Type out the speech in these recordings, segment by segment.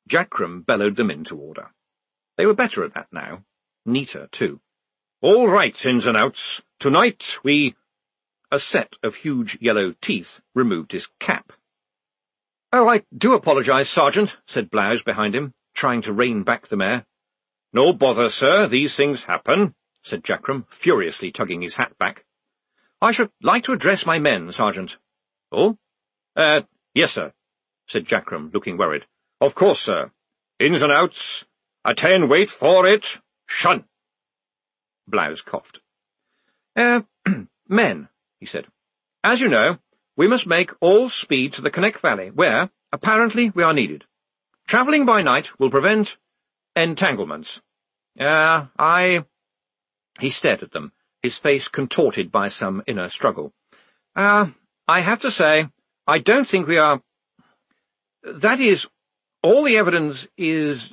Jackram bellowed them into order. They were better at that now. Neater, too. "All right, ins and outs. Tonight we—" A set of huge yellow teeth removed his cap. "Oh, I do apologise, Sergeant," said Blouse behind him, trying to rein back the mare. "No bother, sir. These things happen," said Jackram, furiously tugging his hat back. "I should like to address my men, Sergeant." "Oh? Yes, sir," said Jackram, looking worried. "Of course, sir. Ins and outs. 10, wait for it. Shun." Blouse coughed. Men," he said. "As you know, we must make all speed to the Connect Valley, where, apparently, we are needed. Travelling by night will prevent entanglements. He stared at them, his face contorted by some inner struggle. I have to say, I don't think we are— That is, all the evidence is—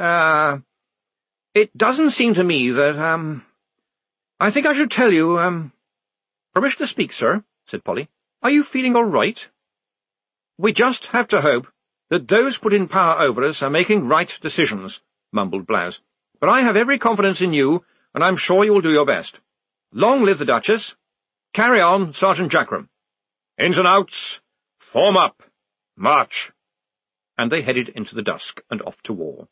It doesn't seem to me that, I think I should tell you, Permission to speak, sir, said Polly. Are you feeling all right? We just have to hope that those put in power over us are making right decisions, mumbled Blouse. But I have every confidence in you, and I'm sure you will do your best. Long live the Duchess. Carry on, Sergeant Jackram. Ins and outs. Form up. March. And they headed into the dusk and off to war.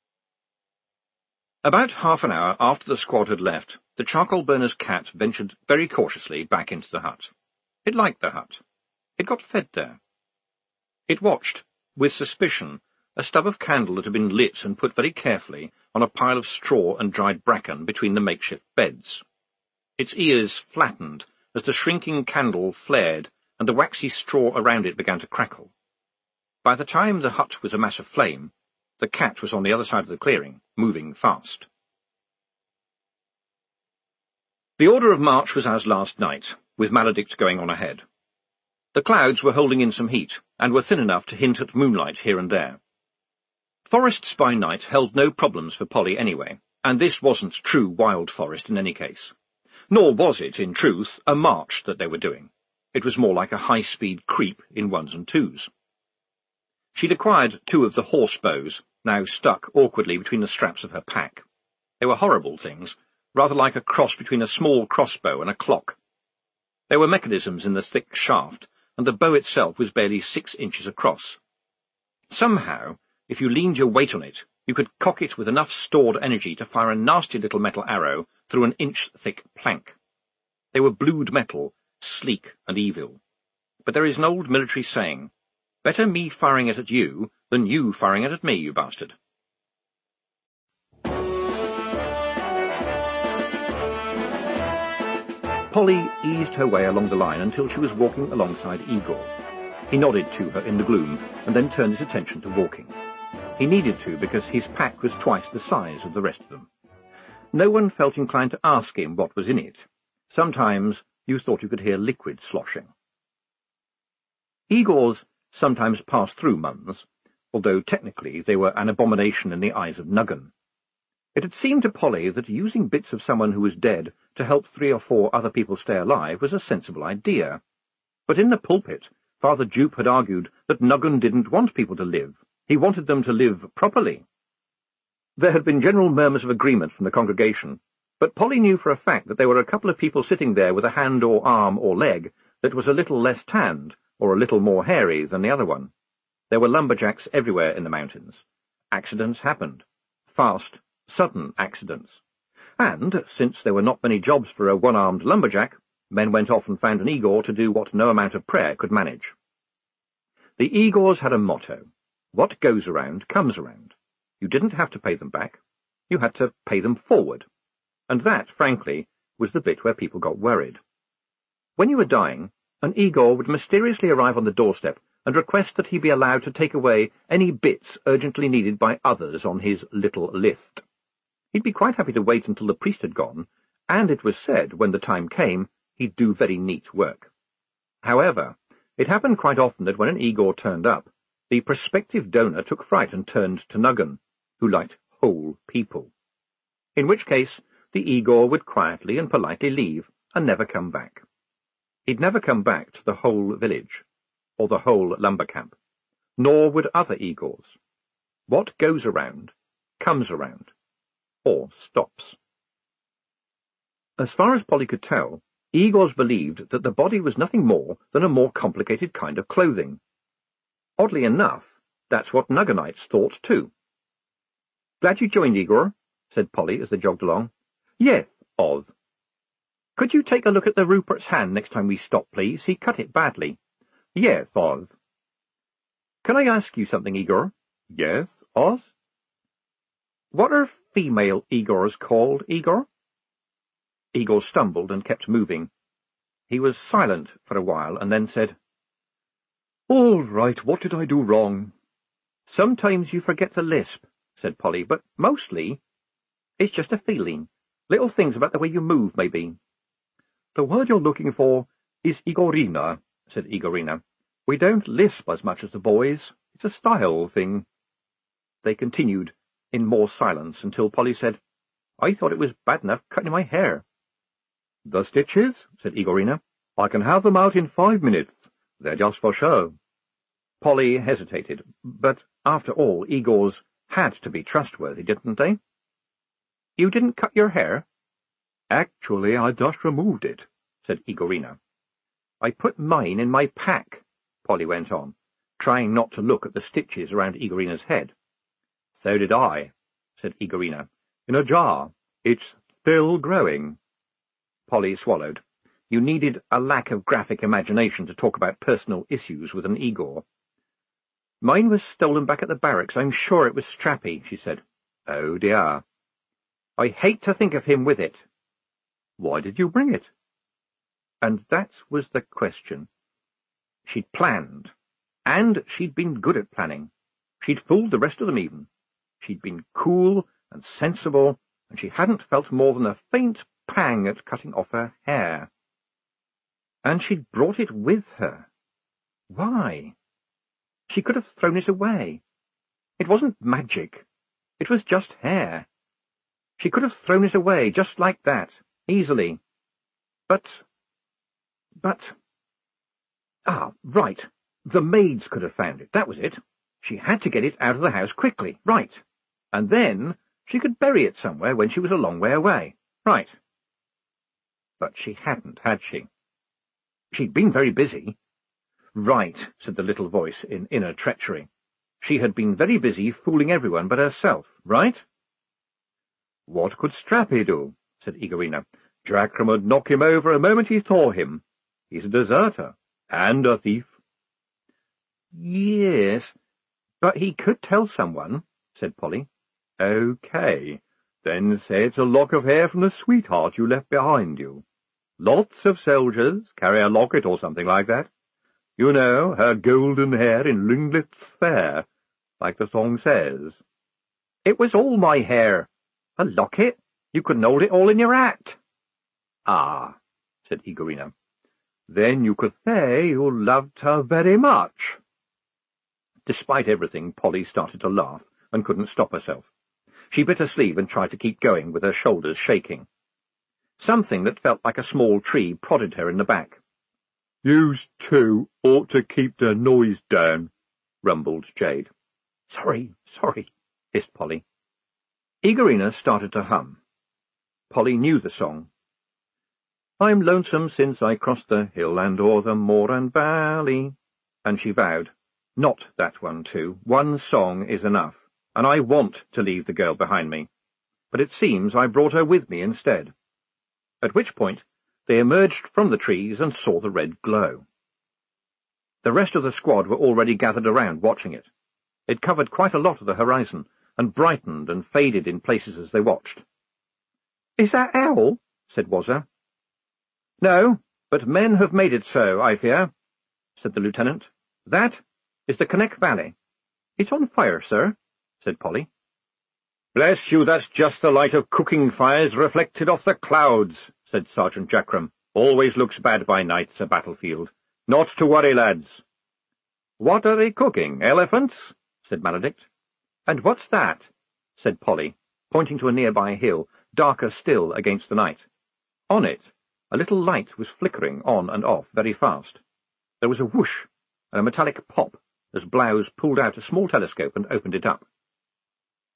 About half an hour after the squad had left, the charcoal burner's cat ventured very cautiously back into the hut. It liked the hut. It got fed there. It watched, with suspicion, a stub of candle that had been lit and put very carefully on a pile of straw and dried bracken between the makeshift beds. Its ears flattened as the shrinking candle flared and the waxy straw around it began to crackle. By the time the hut was a mass of flame, the cat was on the other side of the clearing, moving fast. The order of march was as last night, with Maledict going on ahead. The clouds were holding in some heat, and were thin enough to hint at moonlight here and there. Forests by night held no problems for Polly anyway, and this wasn't true wild forest in any case. Nor was it, in truth, a march that they were doing. It was more like a high-speed creep in ones and twos. She'd acquired 2 of the horse bows, now stuck awkwardly between the straps of her pack. They were horrible things, rather like a cross between a small crossbow and a clock. There were mechanisms in the thick shaft, and the bow itself was barely 6 inches across. Somehow, if you leaned your weight on it, you could cock it with enough stored energy to fire a nasty little metal arrow through an inch-thick plank. They were blued metal, sleek and evil. But there is an old military saying, "Better me firing it at you than you firing it at me, you bastard." Polly eased her way along the line until she was walking alongside Igor. He nodded to her in the gloom, and then turned his attention to walking. He needed to, because his pack was twice the size of the rest of them. No one felt inclined to ask him what was in it. Sometimes you thought you could hear liquid sloshing. Igor's sometimes passed through Muns, although technically they were an abomination in the eyes of Nuggan. It had seemed to Polly that using bits of someone who was dead to help 3 or 4 other people stay alive was a sensible idea. But in the pulpit, Father Jupe had argued that Nuggan didn't want people to live. He wanted them to live properly. There had been general murmurs of agreement from the congregation, but Polly knew for a fact that there were a couple of people sitting there with a hand or arm or leg that was a little less tanned or a little more hairy than the other one. There were lumberjacks everywhere in the mountains. Accidents happened. Fast, sudden accidents. And, since there were not many jobs for a one-armed lumberjack, men went off and found an Igor to do what no amount of prayer could manage. The Igors had a motto: what goes around comes around. You didn't have to pay them back. You had to pay them forward. And that, frankly, was the bit where people got worried. When you were dying, an Igor would mysteriously arrive on the doorstep and request that he be allowed to take away any bits urgently needed by others on his little list. He'd be quite happy to wait until the priest had gone, and it was said, when the time came, he'd do very neat work. However, it happened quite often that when an Igor turned up, the prospective donor took fright and turned to Nuggan, who liked whole people. In which case, the Igor would quietly and politely leave and never come back. He'd never come back to the whole village, or the whole lumber camp, nor would other Igors. What goes around, comes around, or stops. As far as Polly could tell, Igor's believed that the body was nothing more than a more complicated kind of clothing. Oddly enough, that's what Nuggonites thought too. "Glad you joined, Igor," said Polly as they jogged along. "Yes, Oz." "Could you take a look at the Rupert's hand next time we stop, please? He cut it badly." "Yes, Oz." "Can I ask you something, Igor?" "Yes, Oz." "What are female Igors called, Igor?" Igor stumbled and kept moving. He was silent for a while and then said, "All right, what did I do wrong?" "Sometimes you forget to lisp," said Polly, "but mostly it's just a feeling. Little things about the way you move, maybe." "The word you're looking for is Igorina," said Igorina. "We don't lisp as much as the boys. It's a style thing." They continued in more silence until Polly said, "I thought it was bad enough cutting my hair." "The stitches?" said Igorina. "I can have them out in 5 minutes. They're just for show." Polly hesitated, but after all, Igor's had to be trustworthy, didn't they? "You didn't cut your hair?" "Actually, I just removed it," said Igorina. "I put mine in my pack," Polly went on, trying not to look at the stitches around Igorina's head. "So did I," said Igorina. "In a jar. It's still growing." Polly swallowed. You needed a lack of graphic imagination to talk about personal issues with an Igor. "Mine was stolen back at the barracks. I'm sure it was Strappy," she said. "Oh, dear." "I hate to think of him with it." "Why did you bring it?" And that was the question. She'd planned, and she'd been good at planning. She'd fooled the rest of them even. She'd been cool and sensible, and she hadn't felt more than a faint pang at cutting off her hair. And she'd brought it with her. Why? She could have thrown it away. It wasn't magic. It was just hair. She could have thrown it away just like that, easily. But... right. The maids could have found it, that was it. She had to get it out of the house quickly, right. And then she could bury it somewhere when she was a long way away, right. But she hadn't, had she? She'd been very busy. "Right," said the little voice in inner treachery. She had been very busy fooling everyone but herself, right? "What could Strappy do?" said Igorina. "Jackram would knock him over the moment he saw him. He's a deserter, and a thief." "Yes, but he could tell someone," said Polly. "OK, then say it's a lock of hair from the sweetheart you left behind you. Lots of soldiers carry a locket or something like that. You know, her golden hair in ringlets fair, like the song says." "It was all my hair. A locket? You couldn't hold it all in your hat." "Ah," said Igorina. "Then you could say you loved her very much." Despite everything, Polly started to laugh and couldn't stop herself. She bit her sleeve and tried to keep going with her shoulders shaking. Something that felt like a small tree prodded her in the back. "Yous two ought to keep the noise down," rumbled Jade. Sorry, hissed Polly. Igorina started to hum. Polly knew the song. "I'm lonesome since I crossed the hill and o'er the moor and valley," and she vowed, "Not that one too. One song is enough, and I want to leave the girl behind me. But it seems I brought her with me instead." At which point they emerged from the trees and saw the red glow. The rest of the squad were already gathered around, watching it. It covered quite a lot of the horizon, and brightened and faded in places as they watched. "Is that hell?" said Wazza. "No, but men have made it so, I fear," said the lieutenant. "That is the Connect Valley." "It's on fire, sir," said Polly. "Bless you, that's just the light of cooking fires reflected off the clouds," said Sergeant Jackram. "Always looks bad by night, a battlefield. Not to worry, lads." "What are they cooking, elephants?" said Maledict. "And what's that?" said Polly, pointing to a nearby hill, darker still against the night. On it, a little light was flickering on and off very fast. There was a whoosh and a metallic pop as Blouse pulled out a small telescope and opened it up.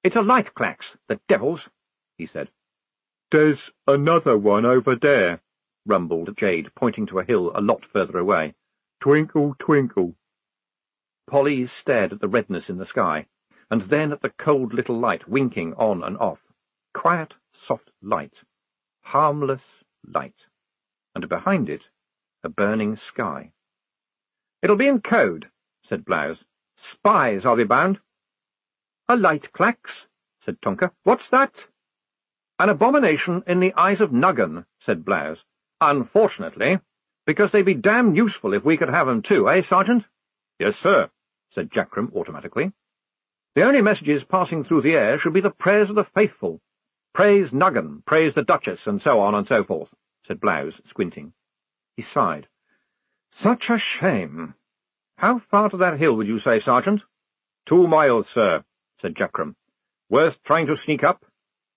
"It's a light, Clacks, the devils," he said. "There's another one over there," rumbled Jade, pointing to a hill a lot further away. "Twinkle, twinkle." Polly stared at the redness in the sky, and then at the cold little light winking on and off. Quiet, soft light. Harmless light. And behind it, a burning sky. "It'll be in code," said Blouse. "Spies, I'll be bound." "A light, Clacks," said Tonker. "What's that?" "An abomination in the eyes of Nuggan," said Blouse. "Unfortunately, because they'd be damned useful if we could have 'em too, eh, Sergeant?" "Yes, sir," said Jackram automatically. "The only messages passing through the air should be the prayers of the faithful. Praise Nuggan, praise the Duchess, and so on and so forth," said Blouse, squinting. He sighed. "Such a shame. How far to that hill would you say, Sergeant?" 2 miles, sir," said Jackram. "Worth trying to sneak up?"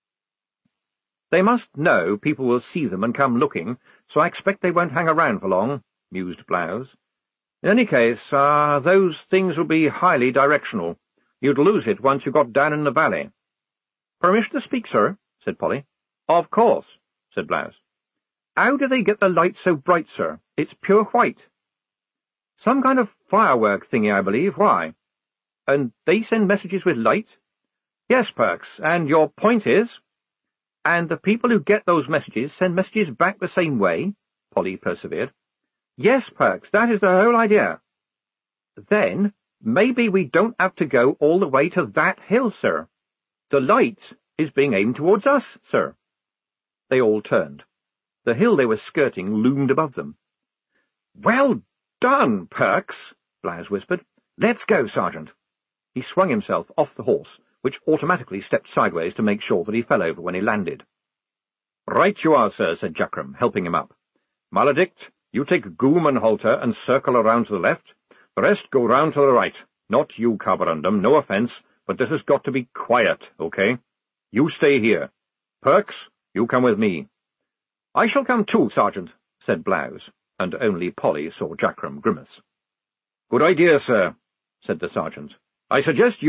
"They must know people will see them and come looking, so I expect they won't hang around for long," mused Blouse. "In any case, those things would be highly directional. You'd lose it once you got down in the valley." "Permission to speak, sir?" said Polly. "Of course," said Blouse. "How do they get the light so bright, sir? It's pure white." "Some kind of firework thingy, I believe. Why?" "And they send messages with light?" "Yes, Perks, and your point is—" "And the people who get those messages send messages back the same way?" Polly persevered. "Yes, Perks, that is the whole idea." "Then maybe we don't have to go all the way to that hill, sir. The light is being aimed towards us, sir." They all turned. The hill they were skirting loomed above them. "Well done, Perks," Blouse whispered. "Let's go, Sergeant." He swung himself off the horse, which automatically stepped sideways to make sure that he fell over when he landed. "Right you are, sir," said Jackram, helping him up. "Maledict, you take Goom and Halter and circle around to the left. The rest go round to the right. Not you, Carborundum, no offence, but this has got to be quiet, okay? You stay here. Perks, you come with me." "I shall come too, Sergeant," said Blouse, and only Polly saw Jackram grimace. "Good idea, sir," said the sergeant. I suggest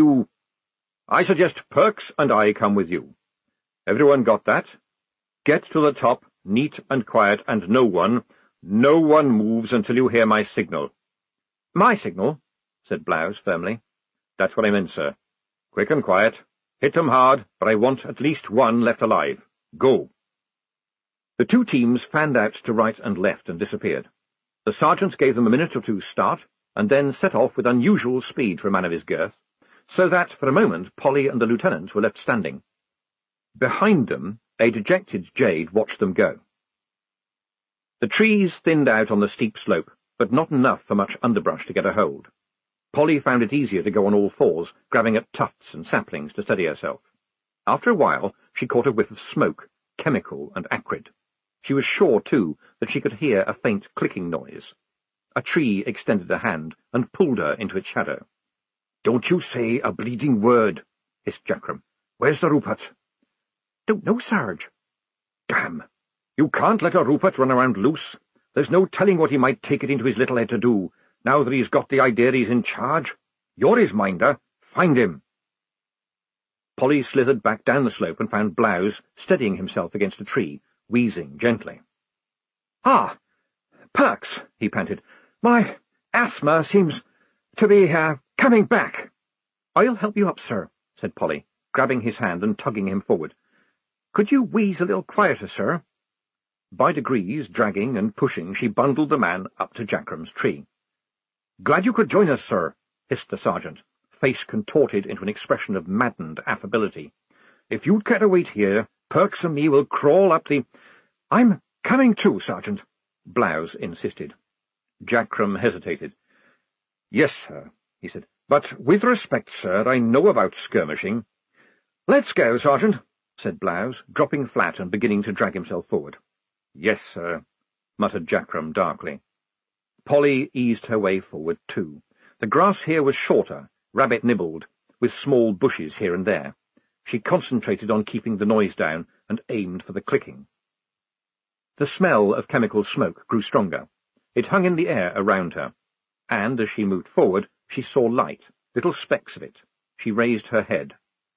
Perks and I come with you. Everyone got that? Get to the top, neat and quiet, and no one moves until you hear my signal." "My signal?" said Blouse firmly. "That's what I meant, sir. Quick and quiet. Hit them hard, but I want at least one left alive. Go." The 2 teams fanned out to right and left and disappeared. The sergeant gave them a minute or two's start, and then set off with unusual speed for a man of his girth, so that, for a moment, Polly and the lieutenant were left standing. Behind them, a dejected Jade watched them go. The trees thinned out on the steep slope, but not enough for much underbrush to get a hold. Polly found it easier to go on all fours, grabbing at tufts and saplings to steady herself. After a while, she caught a whiff of smoke, chemical and acrid. She was sure, too, that she could hear a faint clicking noise. A tree extended a hand and pulled her into its shadow. "Don't you say a bleeding word," hissed Jackram. "Where's the Rupert?" "Don't know, Sarge." "Damn! You can't let a Rupert run around loose. There's no telling what he might take it into his little head to do, now that he's got the idea he's in charge. You're his minder. Find him." Polly slithered back down the slope and found Blouse steadying himself against a tree, wheezing gently. "Ah, Perks," he panted. "My asthma seems to be, coming back." "I'll help you up, sir," said Polly, grabbing his hand and tugging him forward. "Could you wheeze a little quieter, sir?" By degrees, dragging and pushing, she bundled the man up to Jackram's tree. "Glad you could join us, sir," hissed the sergeant, face contorted into an expression of maddened affability. "If you'd care to wait here, Perks and me will crawl up the—" "I'm coming too, Sergeant," Blouse insisted. Jackram hesitated. "Yes, sir," he said. "But with respect, sir, I know about skirmishing." "Let's go, Sergeant," said Blouse, dropping flat and beginning to drag himself forward. "Yes, sir," muttered Jackram darkly. Polly eased her way forward, too. The grass here was shorter, rabbit-nibbled, with small bushes here and there. She concentrated on keeping the noise down and aimed for the clicking. The smell of chemical smoke grew stronger. It hung in the air around her, and as she moved forward, she saw light, little specks of it. She raised her head.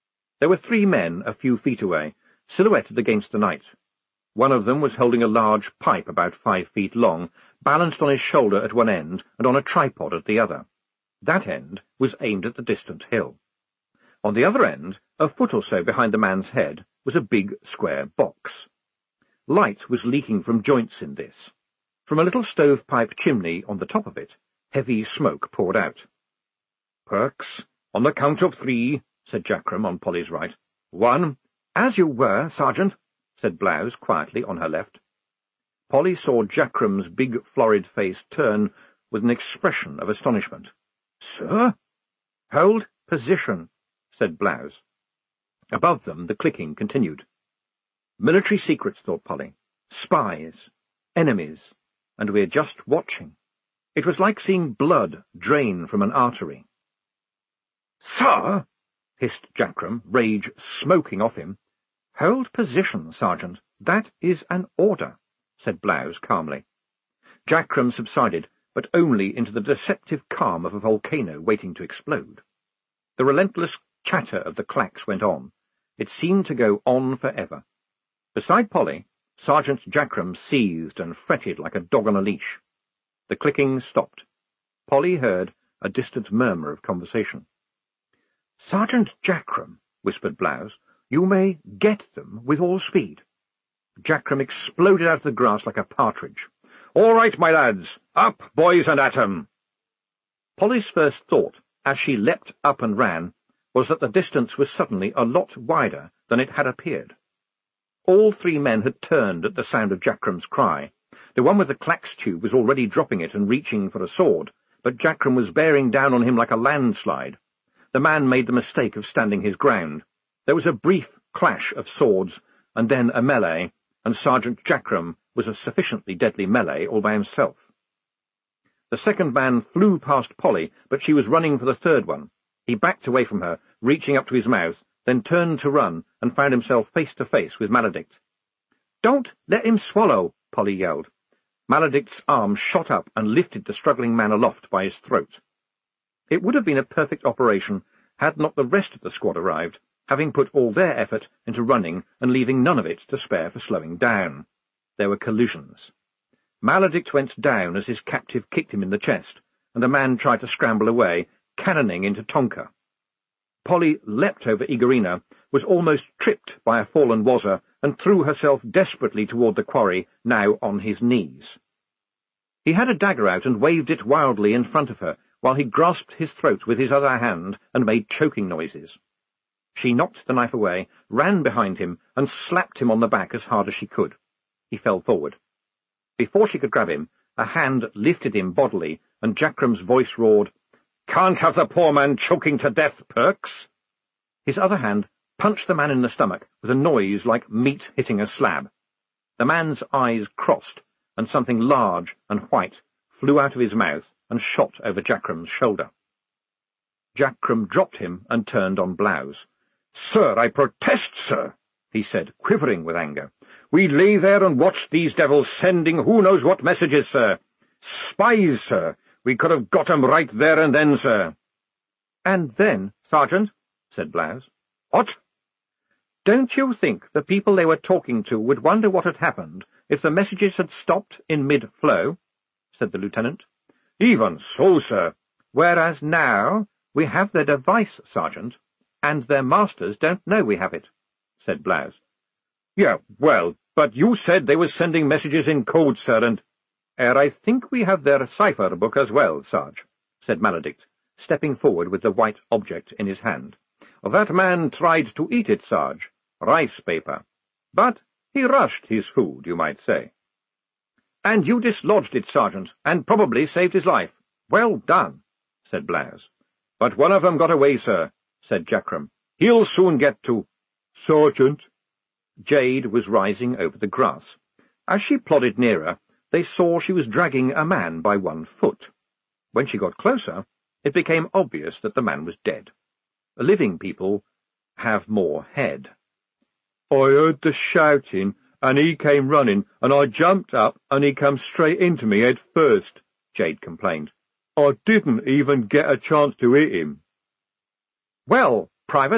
There were 3 men a few feet away, silhouetted against the night. One of them was holding a large pipe about 5 feet long, balanced on his shoulder at one end and on a tripod at the other. That end was aimed at the distant hill. On the other end, a foot or so behind the man's head, was a big square box. Light was leaking from joints in this. From a little stovepipe chimney on the top of it, heavy smoke poured out. "Perks, on the count of 3, said Jackram on Polly's right. 1. "As you were, Sergeant," said Blouse quietly on her left. Polly saw Jackram's big florid face turn with an expression of astonishment. "Sir?" "Hold position," said Blouse. Above them the clicking continued. Military secrets, thought Polly. Spies. Enemies. And we're just watching. It was like seeing blood drain from an artery. "Sir!" hissed Jackram, rage smoking off him. "Hold position, Sergeant. That is an order," said Blouse calmly. Jackram subsided, but only into the deceptive calm of a volcano waiting to explode. The relentless chatter of the clacks went on. It seemed to go on forever. Beside Polly, Sergeant Jackram seethed and fretted like a dog on a leash. The clicking stopped. Polly heard a distant murmur of conversation. "Sergeant Jackram," whispered Blouse, "you may get them with all speed." Jackram exploded out of the grass like a partridge. "All right, my lads! Up, boys, and at 'em!" Polly's first thought, as she leapt up and ran, was that the distance was suddenly a lot wider than it had appeared. All 3 men had turned at the sound of Jackram's cry. The one with the clax tube was already dropping it and reaching for a sword, but Jackram was bearing down on him like a landslide. The man made the mistake of standing his ground. There was a brief clash of swords, and then a melee, and Sergeant Jackram was a sufficiently deadly melee all by himself. The second man flew past Polly, but she was running for the third one. He backed away from her, reaching up to his mouth, then turned to run and found himself face to face with Maledict. "Don't let him swallow!" Polly yelled. Maledict's arm shot up and lifted the struggling man aloft by his throat. It would have been a perfect operation had not the rest of the squad arrived, having put all their effort into running and leaving none of it to spare for slowing down. There were collisions. Maledict went down as his captive kicked him in the chest, and the man tried to scramble away, cannoning into Tonka. Polly leapt over Igorina, was almost tripped by a fallen Wazza, and threw herself desperately toward the quarry, now on his knees. He had a dagger out and waved it wildly in front of her, while he grasped his throat with his other hand and made choking noises. She knocked the knife away, ran behind him, and slapped him on the back as hard as she could. He fell forward. Before she could grab him, a hand lifted him bodily, and Jackram's voice roared, "Can't have the poor man choking to death, Perks!" His other hand punched the man in the stomach with a noise like meat hitting a slab. The man's eyes crossed, and something large and white flew out of his mouth and shot over Jackram's shoulder. Jackram dropped him and turned on Blouse. "Sir, I protest, sir," he said, quivering with anger. "We lay there and watched these devils sending who knows what messages, sir. Spies, sir. We could have got 'em right there and then, sir." "And then, Sergeant," said Blouse. "What?" "Don't you think the people they were talking to would wonder what had happened if the messages had stopped in mid-flow?" said the lieutenant. "Even so, sir." "Whereas now we have their device, Sergeant, and their masters don't know we have it," said Blouse. "Yeah, well, but you said they were sending messages in code, sir, and—" "I think we have their cipher book as well, Sarge," said Maledict, stepping forward with the white object in his hand. "That man tried to eat it, Sarge. Rice paper. But he rushed his food, you might say." "And you dislodged it, Sergeant, and probably saved his life. Well done," said Blouse. "But one of 'em got away, sir," said Jackram. "He'll soon get to—" "Sergeant." Jade was rising over the grass. As she plodded nearer, they saw she was dragging a man by one foot. When she got closer, it became obvious that the man was dead. Living people have more head. "I heard the shouting, and he came running, and I jumped up, and he come straight into me head first," Jade complained. "I didn't even get a chance to hit him." "Well, Private,"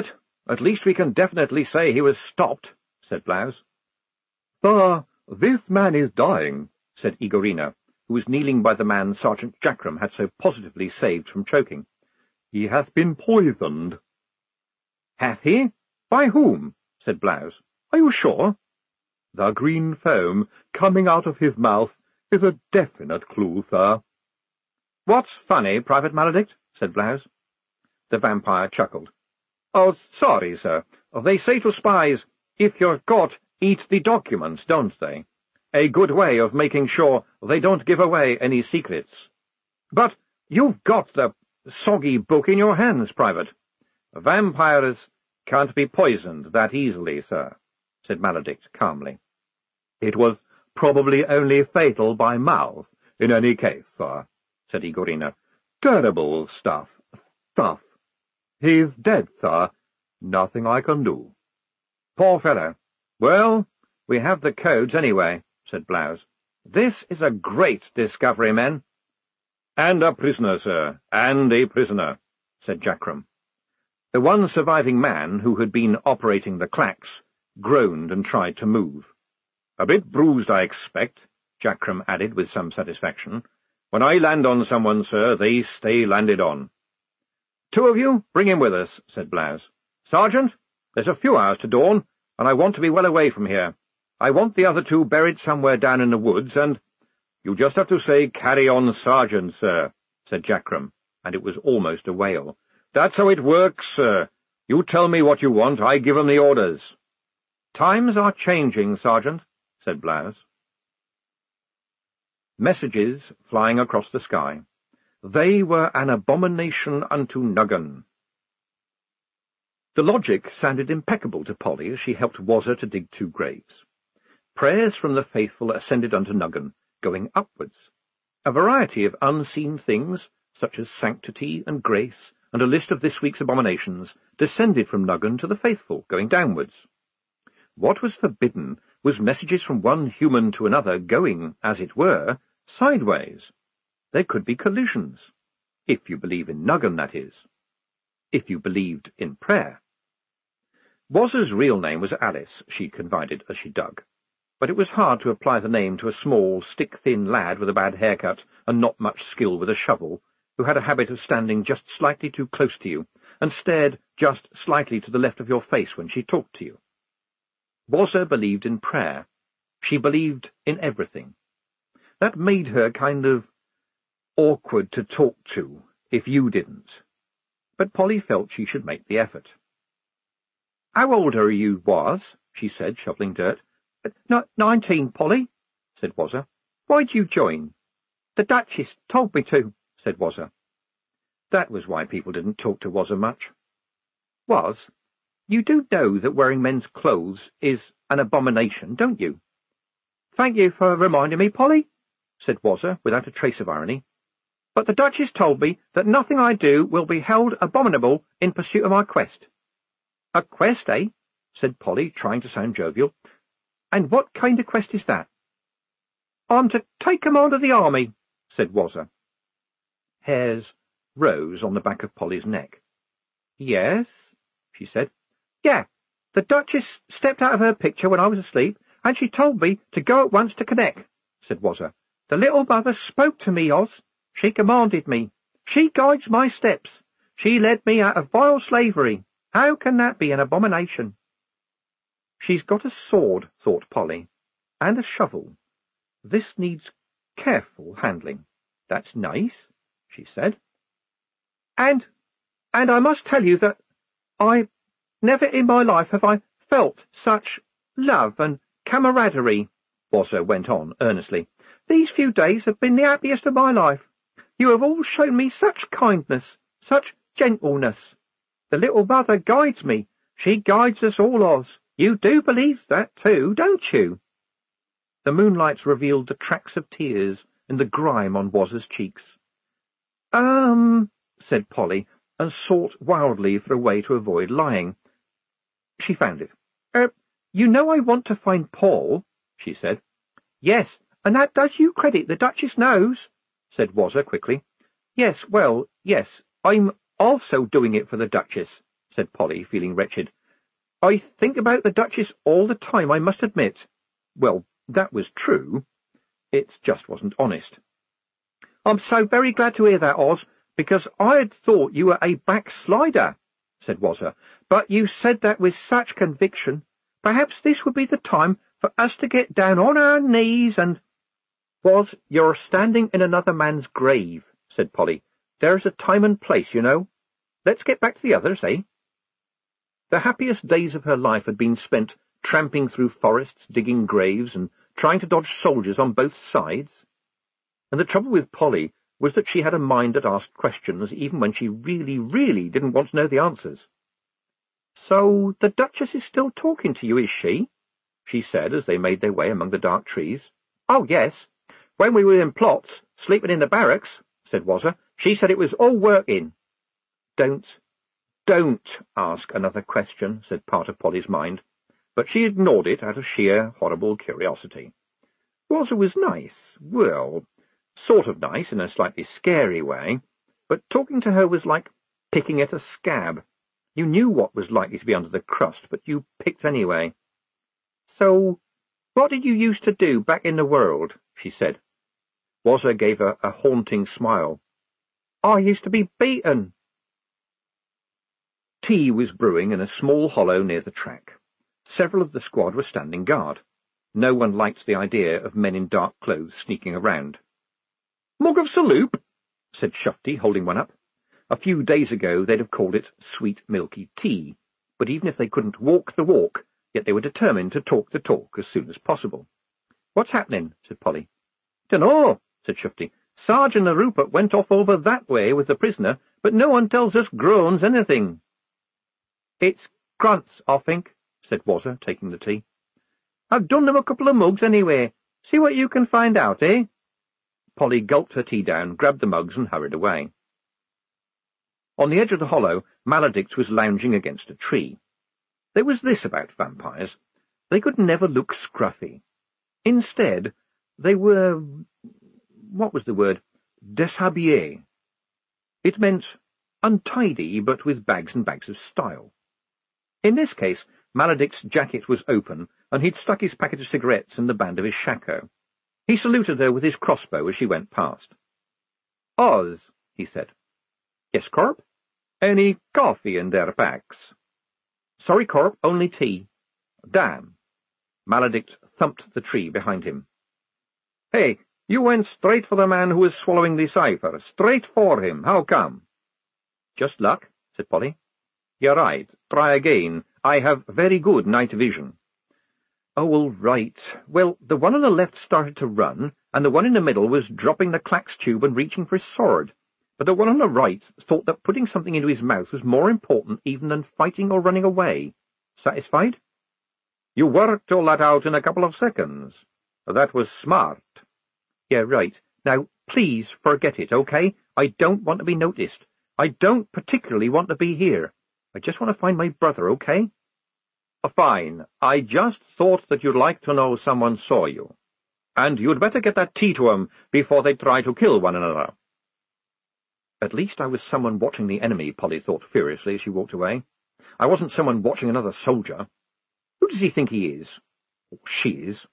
At least we can definitely say he was stopped, said Blouse. Sir, this man is dying, said Igorina, who was kneeling by the man Sergeant Jackram had so positively saved from choking. He hath been poisoned. Hath he? By whom? Said Blouse. Are you sure? The green foam coming out of his mouth is a definite clue, sir. What's funny, Private Maledict? Said Blouse. The vampire chuckled. Oh, sorry, sir. They say to spies, if you're caught, eat the documents, don't they? A good way of making sure they don't give away any secrets. But you've got the soggy book in your hands, Private. Vampires can't be poisoned that easily, sir, said Maledict calmly. It was probably only fatal by mouth, in any case, sir, said Igorina. Terrible stuff. He's dead, sir. Nothing I can do. Poor fellow. Well, we have the codes anyway, said Blouse. This is a great discovery, men. And a prisoner, sir, and a prisoner, said Jackram. The one surviving man, who had been operating the clacks, groaned and tried to move. A bit bruised, I expect, Jackram added with some satisfaction. When I land on someone, sir, they stay landed on. Two of you, bring him with us, said Blouse. Sergeant, there's a few hours to dawn, and I want to be well away from here. I want the other two buried somewhere down in the woods, and— You just have to say, carry on, Sergeant, sir, said Jackram, and it was almost a wail. That's how it works, sir. You tell me what you want, I give 'em the orders. Times are changing, Sergeant, said Blouse. Messages flying across the sky. They were an abomination unto Nuggan. The logic sounded impeccable to Polly as she helped Wazza to dig 2 graves. Prayers from the faithful ascended unto Nuggan, going upwards. A variety of unseen things, such as sanctity and grace, and a list of this week's abominations, descended from Nuggan to the faithful, going downwards. What was forbidden was messages from one human to another going, as it were, sideways. There could be collisions. If you believe in Nuggan, that is. If you believed in prayer. Wazza's real name was Alice, she confided as she dug. But it was hard to apply the name to a small, stick-thin lad with a bad haircut and not much skill with a shovel, who had a habit of standing just slightly too close to you and stared just slightly to the left of your face when she talked to you. Wazza believed in prayer. She believed in everything. That made her kind of awkward to talk to, if you didn't. But Polly felt she should make the effort. "How old are you, Waz?" she said, shoveling dirt. 19, Polly," said Wazza. "Why'd you join?" "The Duchess told me to," said Wazza. That was why people didn't talk to Wazza much. "Waz, you do know that wearing men's clothes is an abomination, don't you?" "Thank you for reminding me, Polly," said Wazza, without a trace of irony. "But the Duchess told me that nothing I do will be held abominable in pursuit of my quest." "A quest, eh?" said Polly, trying to sound jovial. "And what kind of quest is that?" "I'm to take command of the army," said Wazza. Hairs rose on the back of Polly's neck. "Yes," she said. "Yeah, the Duchess stepped out of her picture when I was asleep, and she told me to go at once to Connect," said Wazza. "The little mother spoke to me, Oz. She commanded me. She guides my steps. She led me out of vile slavery. How can that be an abomination?" "She's got a sword," thought Polly, "and a shovel. This needs careful handling. That's nice," she said. And I must tell you that never in my life have I felt such love and camaraderie," Wazza went on earnestly. "These few days have been the happiest of my life. You have all shown me such kindness, such gentleness. The little mother guides me. She guides us all, Oz. You do believe that too, don't you?" The moonlights revealed the tracks of tears in the grime on Wazza's cheeks. Said Polly, and sought wildly for a way to avoid lying. She found it. You know I want to find Paul," she said. "Yes, and that does you credit, the Duchess knows," said Wazza quickly. "Yes, well, yes, I'm also doing it for the Duchess," said Polly, feeling wretched. "I think about the Duchess all the time, I must admit." Well, that was true. It just wasn't honest. "I'm so very glad to hear that, Oz, because I had thought you were a backslider," said Wazza. "But you said that with such conviction. Perhaps this would be the time for us to get down on our knees and—" "Woz, you're standing in another man's grave," said Polly. "There's a time and place, you know. Let's get back to the others, eh?" The happiest days of her life had been spent tramping through forests, digging graves, and trying to dodge soldiers on both sides. And the trouble with Polly was that she had a mind that asked questions even when she really, really didn't want to know the answers. "So the Duchess is still talking to you, is she?" she said as they made their way among the dark trees. "Oh, yes. When we were in plots, sleeping in the barracks," said Wazza, "she said it was all working." Don't ask another question," said part of Polly's mind, but she ignored it out of sheer, horrible curiosity. Wazza was nice, well, sort of nice in a slightly scary way, but talking to her was like picking at a scab. You knew what was likely to be under the crust, but you picked anyway. "So, what did you used to do back in the world?" she said. Wazza gave her a haunting smile. "I used to be beaten." Tea was brewing in a small hollow near the track. Several of the squad were standing guard. No one liked the idea of men in dark clothes sneaking around. "Mug of saloop," said Shufty, holding one up. A few days ago they'd have called it sweet milky tea, but even if they couldn't walk the walk, yet they were determined to talk the talk as soon as possible. "What's happening?" said Polly. "Dunno," said Shufty. "Sergeant Rupert went off over that way with the prisoner, but no one tells us groans anything." "It's grunts, I think," said Wazza, taking the tea. "I've done them a couple of mugs anyway. See what you can find out, eh?" Polly gulped her tea down, grabbed the mugs, and hurried away. On the edge of the hollow, Maledict was lounging against a tree. There was this about vampires. They could never look scruffy. Instead, they were— what was the word? Déshabillé. It meant untidy, but with bags and bags of style. In this case, Maledict's jacket was open, and he'd stuck his packet of cigarettes in the band of his shako. He saluted her with his crossbow as she went past. "Oz," he said. "Yes, Corp? Any coffee in their packs?" "Sorry, Corp, only tea." "Damn." Maledict thumped the tree behind him. "Hey, you went straight for the man who was swallowing the cipher. Straight for him. How come?" "Just luck," said Polly. "You're right. Try again. I have very good night vision." "Oh, all right. Well, the one on the left started to run, and the one in the middle was dropping the clax tube and reaching for his sword. But the one on the right thought that putting something into his mouth was more important even than fighting or running away. Satisfied?" "You worked all that out in a couple of seconds. That was smart." "Yeah, right. Now, please forget it, okay? I don't want to be noticed. I don't particularly want to be here. I just want to find my brother, okay?" "Fine. I just thought that you'd like to know someone saw you. And you'd better get that tea to 'em before they try to kill one another." At least I was someone watching the enemy, Polly thought furiously as she walked away. I wasn't someone watching another soldier. Who does he think he is? Or she is?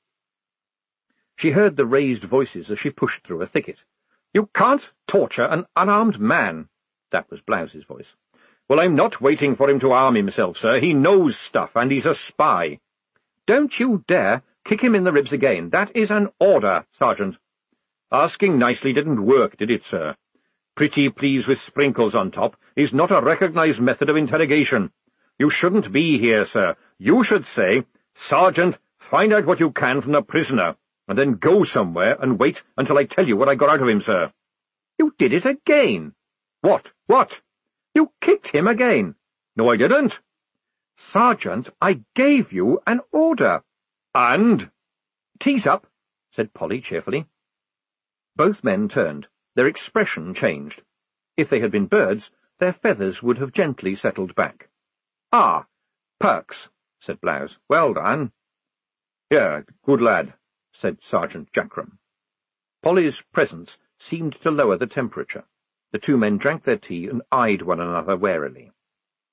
She heard the raised voices as she pushed through a thicket. "You can't torture an unarmed man." That was Blouse's voice. "Well, I'm not waiting for him to arm himself, sir. He knows stuff, and he's a spy." "Don't you dare kick him in the ribs again. That is an order, Sergeant." "Asking nicely didn't work, did it, sir? Pretty please with sprinkles on top is not a recognized method of interrogation. You shouldn't be here, sir. You should say, 'Sergeant, find out what you can from the prisoner,' and then go somewhere and wait until I tell you what I got out of him, sir." "You did it again." What? "You kicked him again." "No, I didn't." "Sergeant, I gave you an order." "And?" "Tease up," said Polly cheerfully. Both men turned. Their expression changed. If they had been birds, their feathers would have gently settled back. "Ah, Perks," said Blouse. "Well done." "Yeah, good lad," said Sergeant Jackram. Polly's presence seemed to lower the temperature. The two men drank their tea and eyed one another warily.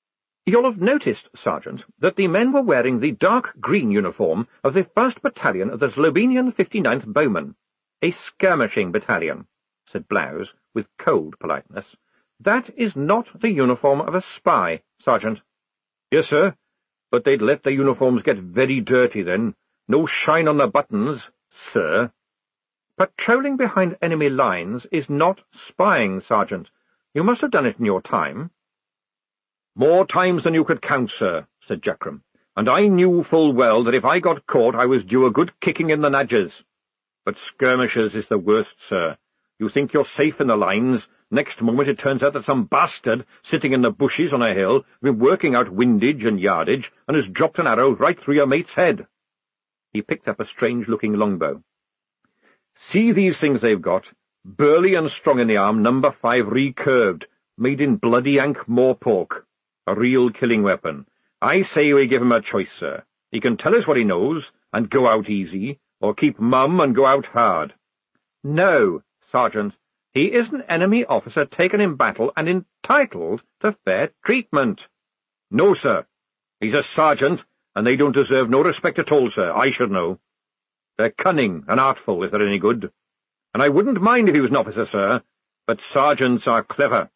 You'll have noticed, Sergeant, that the men were wearing the dark green uniform of the 1st Battalion of the Slovenian 59th Bowmen. A skirmishing battalion, said Blouse, with cold politeness. That is not the uniform of a spy, Sergeant. Yes, sir, but they'd let the uniforms get very dirty then. No shine on the buttons, sir. Patrolling behind enemy lines is not spying, Sergeant. You must have done it in your time. More times than you could count, sir, said Jackram, and I knew full well that if I got caught I was due a good kicking in the nadges. But skirmishers is the worst, sir. You think you're safe in the lines. Next moment it turns out that some bastard, sitting in the bushes on a hill, has been working out windage and yardage, and has dropped an arrow right through your mate's head. He picked up a strange-looking longbow. See these things they've got, burly and strong in the arm, number 5 recurved, made in bloody Ankh-Morpork. A real killing weapon. I say we give him a choice, sir. He can tell us what he knows, and go out easy, or keep mum and go out hard. No, Sergeant, he is an enemy officer taken in battle and entitled to fair treatment. No, sir. He's a sergeant, and they don't deserve no respect at all, sir. I should know. They're cunning and artful, if they're any good. And I wouldn't mind if he was an officer, sir, but sergeants are clever.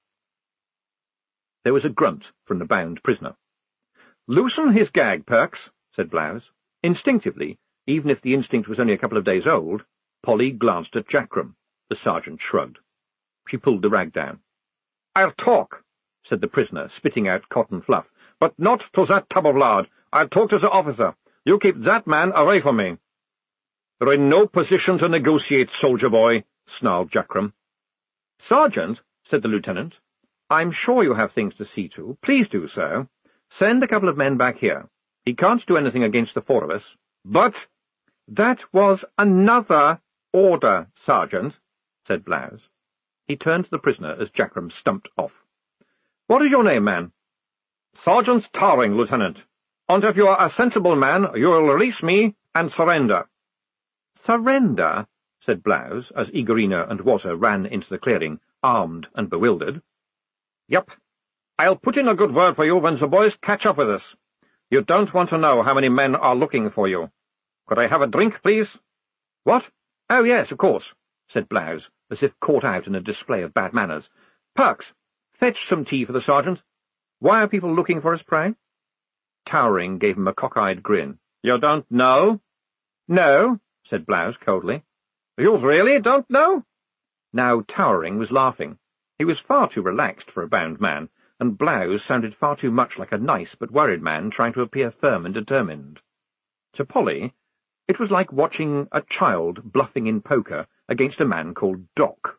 There was a grunt from the bound prisoner. Loosen his gag, Perks, said Blouse. Instinctively, even if the instinct was only a couple of days old, Polly glanced at Jackram. The sergeant shrugged. She pulled the rag down. I'll talk, said the prisoner, spitting out cotton fluff, but not to that tub of lard. I'll talk to the officer. You keep that man away from me. You're in no position to negotiate, soldier boy, snarled Jackram. Sergeant, said the lieutenant, I'm sure you have things to see to. Please do so. Send a couple of men back here. He can't do anything against the 4 of us. But that was another order, Sergeant, said Blouse. He turned to the prisoner as Jackram stumped off. What is your name, man? Sergeant Towering, Lieutenant. And if you are a sensible man, you will release me and surrender. Surrender, said Blouse, as Igorina and Wazza ran into the clearing, armed and bewildered. Yep. I'll put in a good word for you when the boys catch up with us. You don't want to know how many men are looking for you. Could I have a drink, please? What? Oh, yes, of course, said Blouse, as if caught out in a display of bad manners. Perks, fetch some tea for the sergeant. Why are people looking for us, pray? Towering gave him a cock-eyed grin. You don't know? No, said Blouse coldly. You really don't know? Now Towering was laughing. He was far too relaxed for a bound man, and Blouse sounded far too much like a nice but worried man trying to appear firm and determined. To Polly, it was like watching a child bluffing in poker against a man called Doc.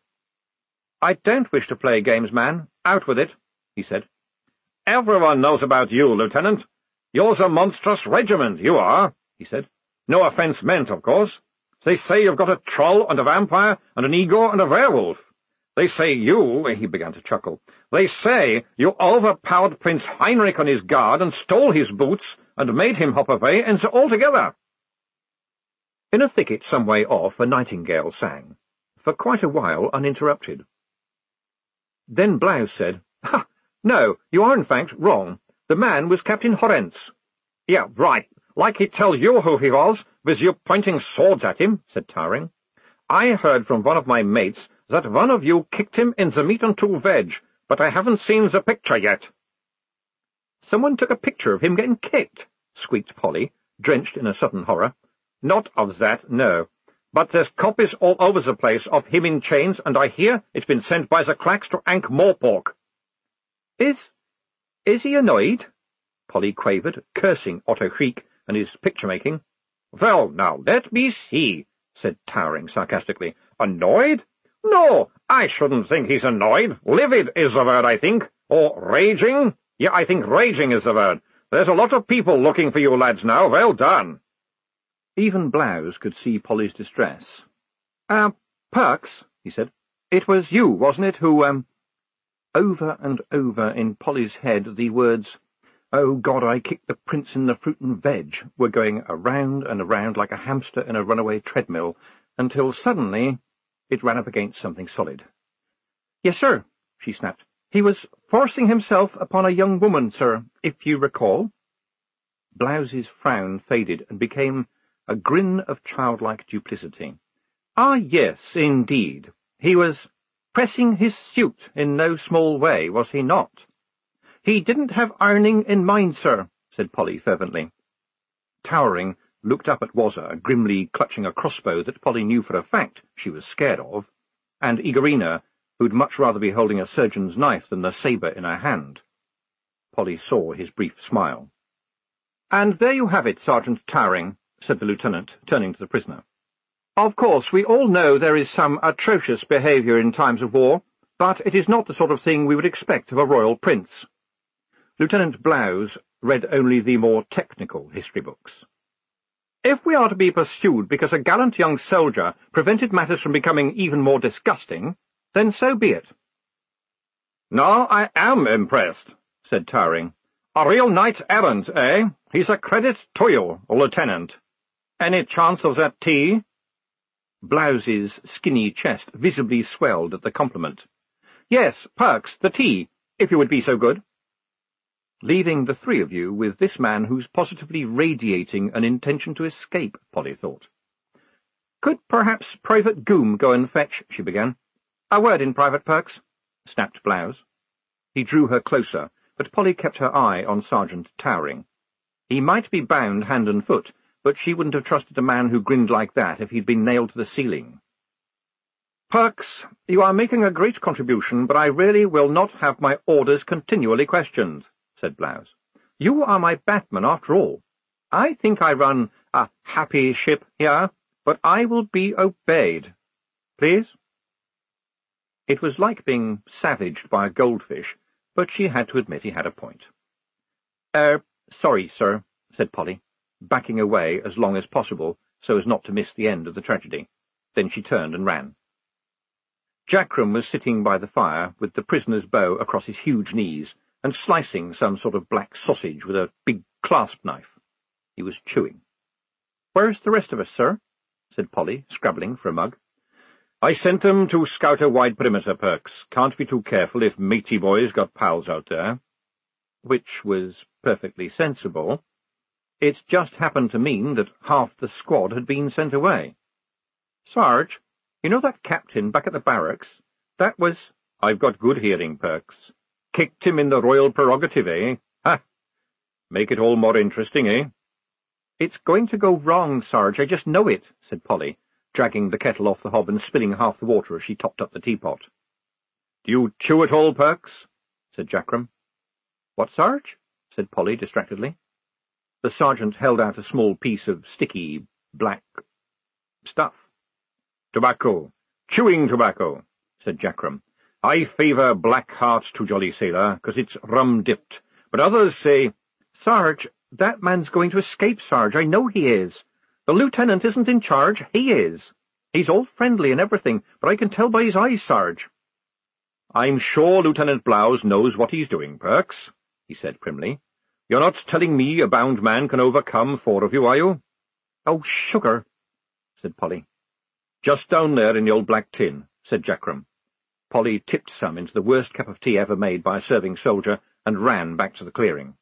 I don't wish to play games, man. Out with it, he said. Everyone knows about you, Lieutenant. You're a monstrous regiment, you are, he said. No offence meant, of course. They say you've got a troll and a vampire and an Igor and a werewolf. They say you— he began to chuckle. They say you overpowered Prince Heinrich on his guard and stole his boots and made him hop away, and so all together. In a thicket some way off a nightingale sang, for quite a while uninterrupted. Then Blouse said, Ha! No, you are in fact wrong. The man was Captain Horrence. Yeah, right. Like he'd tell you who he was, with you pointing swords at him, said Towering. I heard from one of my mates that one of you kicked him in the meat and two veg, but I haven't seen the picture yet. Someone took a picture of him getting kicked, squeaked Polly, drenched in a sudden horror. Not of that, no. But there's copies all over the place of him in chains, and I hear it's been sent by the clacks to Ankh-Morpork. Is he annoyed? Polly quavered, cursing Otto Creek and his picture-making. Well, now, let me see, said Towering sarcastically. Annoyed? No, I shouldn't think he's annoyed. Livid is the word, I think. Or raging? Yeah, I think raging is the word. There's a lot of people looking for you lads now. Well done. Even Blouse could see Polly's distress. Perks, he said. It was you, wasn't it, who, Over and over in Polly's head the words, Oh God, I kicked the prince in the fruit and veg, were going around and around like a hamster in a runaway treadmill, until suddenly it ran up against something solid. Yes, sir, she snapped. He was forcing himself upon a young woman, sir, if you recall. Blows's frown faded and became a grin of childlike duplicity. Ah, yes, indeed. He was pressing his suit in no small way, was he not? He didn't have ironing in mind, sir, said Polly fervently. Towering looked up at Wazza, grimly clutching a crossbow that Polly knew for a fact she was scared of, and Igorina, who'd much rather be holding a surgeon's knife than the sabre in her hand. Polly saw his brief smile. "And there you have it, Sergeant Towering," said the lieutenant, turning to the prisoner. "Of course, we all know there is some atrocious behaviour in times of war, but it is not the sort of thing we would expect of a royal prince." Lieutenant Blouse read only the more technical history books. "If we are to be pursued because a gallant young soldier prevented matters from becoming even more disgusting, then so be it." "No, I am impressed," said Towering. "A real knight-errant, eh? He's a credit to you, Lieutenant. Any chance of that tea?" Blouse's skinny chest visibly swelled at the compliment. "Yes, Perks, the tea, if you would be so good." Leaving the three of you with this man who's positively radiating an intention to escape, Polly thought. "Could perhaps Private Goom go and fetch—" she began. "A word in private, Perks," snapped Blouse. He drew her closer, but Polly kept her eye on Sergeant Towering. He might be bound hand and foot, but she wouldn't have trusted a man who grinned like that if he'd been nailed to the ceiling. "Perks, you are making a great contribution, but I really will not have my orders continually questioned," said Blouse. "You are my Batman, after all. I think I run a happy ship here, but I will be obeyed. Please?" It was like being savaged by a goldfish, but she had to admit he had a point. Sorry, sir," said Polly, backing away as long as possible so as not to miss the end of the tragedy. Then she turned and ran. Jackram was sitting by the fire with the prisoner's bow across his huge knees and slicing some sort of black sausage with a big clasp knife. He was chewing. "Where's the rest of us, sir?" said Polly, scrabbling for a mug. "I sent them to scout a wide perimeter, Perks. Can't be too careful if matey boys got pals out there." Which was perfectly sensible. It just happened to mean that half the squad had been sent away. "Sarge, you know that captain back at the barracks? That was—" "I've got good hearing, Perks. Kicked him in the royal prerogative, eh? Ha! Make it all more interesting, eh?" "It's going to go wrong, Sarge, I just know it," said Polly, dragging the kettle off the hob and spilling half the water as she topped up the teapot. "Do you chew it all, Perks?" said Jackram. "What, Sarge?" said Polly distractedly. The sergeant held out a small piece of sticky, black stuff. "Tobacco. Chewing tobacco," said Jackram. "I favour black heart to jolly sailor, 'cause it's rum-dipped, but others say—" "Sarge, that man's going to escape, Sarge, I know he is. The lieutenant isn't in charge, he is. He's all friendly and everything, but I can tell by his eyes, Sarge." "I'm sure Lieutenant Blouse knows what he's doing, Perks," he said primly. "You're not telling me a bound man can overcome 4 of you, are you?" "Oh, sugar," said Polly. "Just down there in the old black tin," said Jackram. Polly tipped some into the worst cup of tea ever made by a serving soldier and ran back to the clearing.